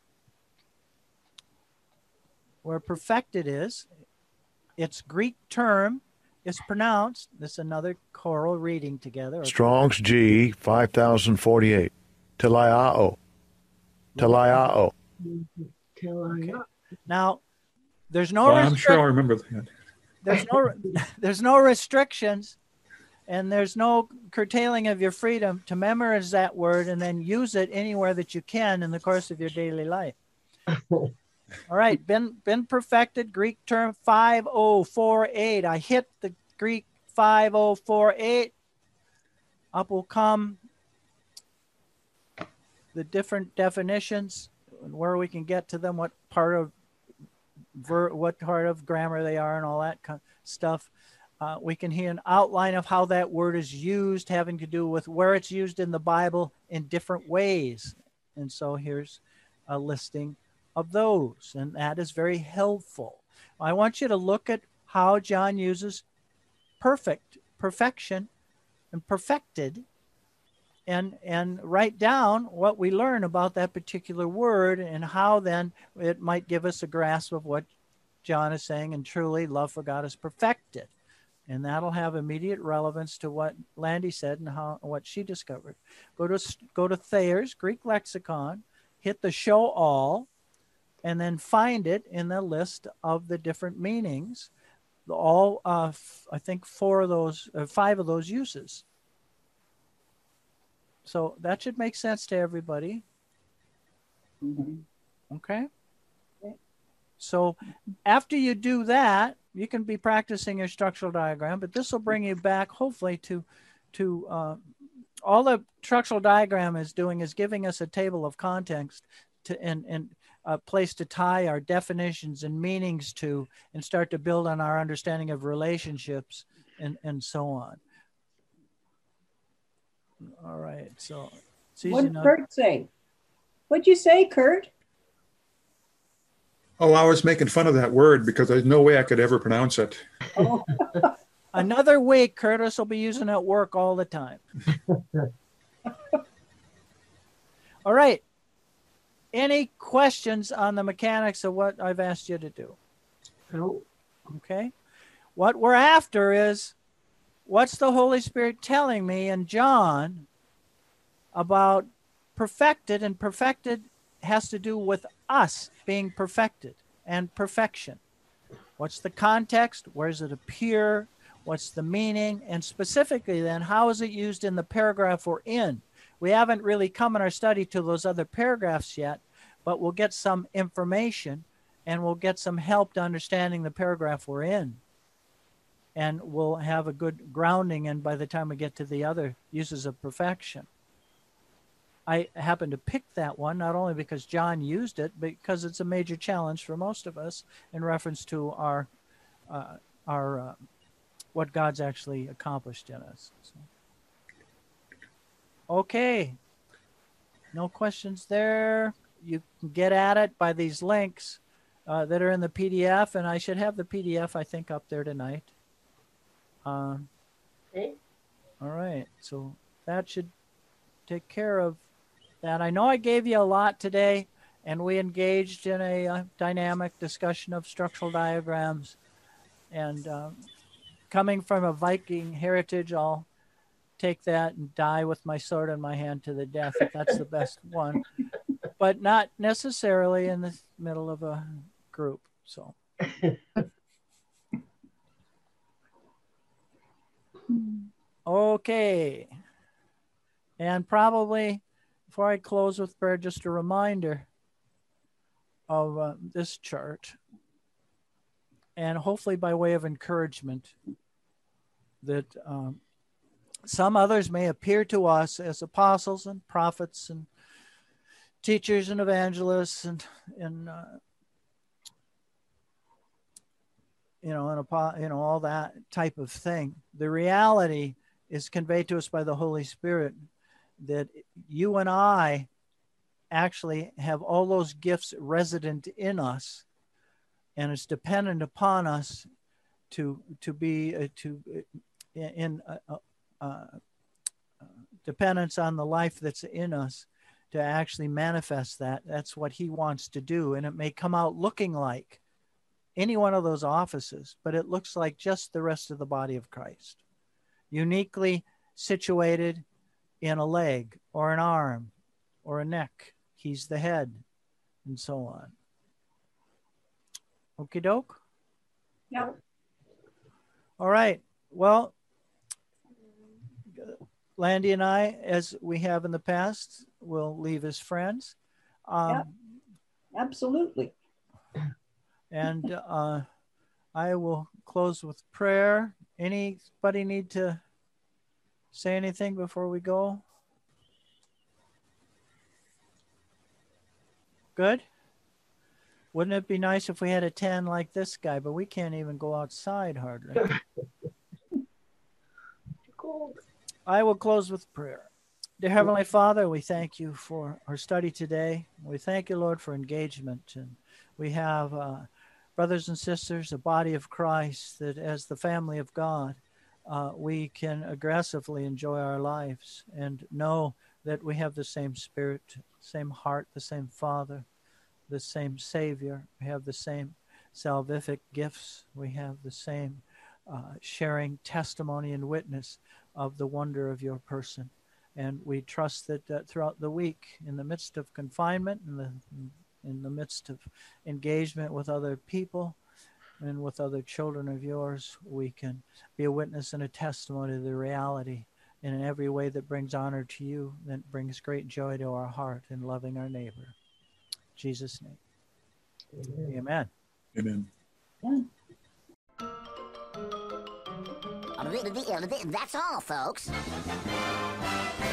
Where perfected is, its Greek term is pronounced, this is another choral reading together. Strong's G, five thousand forty-eight. Telaiao. Telaiao. Okay. Now, there's no. Well, I'm sure I'll remember that. There's no. There's no restrictions, and there's no curtailing of your freedom to memorize that word and then use it anywhere that you can in the course of your daily life. All right, been been perfected. Greek term five oh four eight. I hit the Greek five oh four eight. Up will come the different definitions and where we can get to them, what part of ver, what part of grammar they are, and all that kind of stuff. Uh, we can hear an outline of how that word is used, having to do with where it's used in the Bible in different ways. And so here's a listing of those, and that is very helpful. I want you to look at how John uses perfect, perfection, and perfected, and and write down what we learn about that particular word and how then it might give us a grasp of what John is saying, and truly love for God is perfected. And that'll have immediate relevance to what Landy said and how what she discovered. Go to go to Thayer's Greek lexicon, hit the show all, and then find it in the list of the different meanings. All, uh, f- I think, four of those, uh, five of those uses. So that should make sense to everybody. Mhm. Okay. So after you do that, you can be practicing your structural diagram, but this will bring you back, hopefully, to, to uh, all the structural diagram is doing is giving us a table of context to, and, and a place to tie our definitions and meanings to, and start to build on our understanding of relationships and, and so on. All right, so it's easy What did enough. Kurt say? What'd you say, Kurt? Oh, I was making fun of that word because there's no way I could ever pronounce it. Oh, Another week, Curtis will be using it at work all the time. All right. Any questions on the mechanics of what I've asked you to do? No. Okay. What we're after is, what's the Holy Spirit telling me in John about perfected? And perfected has to do with us being perfected and perfection. What's the context? Where does it appear? What's the meaning? And specifically then, how is it used in the paragraph we're in? We haven't really come in our study to those other paragraphs yet, but we'll get some information and we'll get some help to understanding the paragraph we're in. And we'll have a good grounding in by the time we get to the other uses of perfection. I happen to pick that one, not only because John used it, but because it's a major challenge for most of us in reference to our, uh, our uh, what God's actually accomplished in us. So. Okay. No questions there. You can get at it by these links uh, that are in the P D F, and I should have the P D F, I think, up there tonight. Uh, Okay. all right. So that should take care of that. I know I gave you a lot today, and we engaged in a uh, dynamic discussion of structural diagrams. And um, coming from a Viking heritage, I'll take that and die with my sword in my hand to the death if that's the best one, but not necessarily in the middle of a group. So. Okay. And probably before I close with prayer, just a reminder of uh, this chart, and hopefully by way of encouragement that um, some others may appear to us as apostles and prophets and teachers and evangelists and, and uh, you know, and a, you know, all that type of thing. The reality is conveyed to us by the Holy Spirit that you and I actually have all those gifts resident in us, and it's dependent upon us to to be uh, to uh, in uh, uh, dependence on the life that's in us to actually manifest that. That's what he wants to do, and it may come out looking like any one of those offices, but it looks like just the rest of the body of Christ, uniquely situated in a leg or an arm or a neck. He's the head, and so on. Okie doke? yeah. All right. Well, Landy and I, as we have in the past, will leave as friends. Um, Yeah. Absolutely. And uh, I will close with prayer. Anybody need to say anything before we go? Good? Wouldn't it be nice if we had a tan like this guy, but we can't even go outside hardly. Cold. I will close with prayer. Dear Heavenly Father, we thank you for our study today. We thank you, Lord, for engagement. And we have uh, brothers and sisters, a body of Christ, that as the family of God, uh, we can aggressively enjoy our lives and know that we have the same spirit, same heart, the same Father, the same Savior. We have the same salvific gifts. We have the same uh, sharing testimony and witness of the wonder of your person. And we trust that uh, throughout the week, in the midst of confinement, in the, in the midst of engagement with other people and with other children of yours, we can be a witness and a testimony to the reality in every way that brings honor to you, that brings great joy to our heart in loving our neighbor. In Jesus' name. Amen. Amen. Amen. That's all, folks.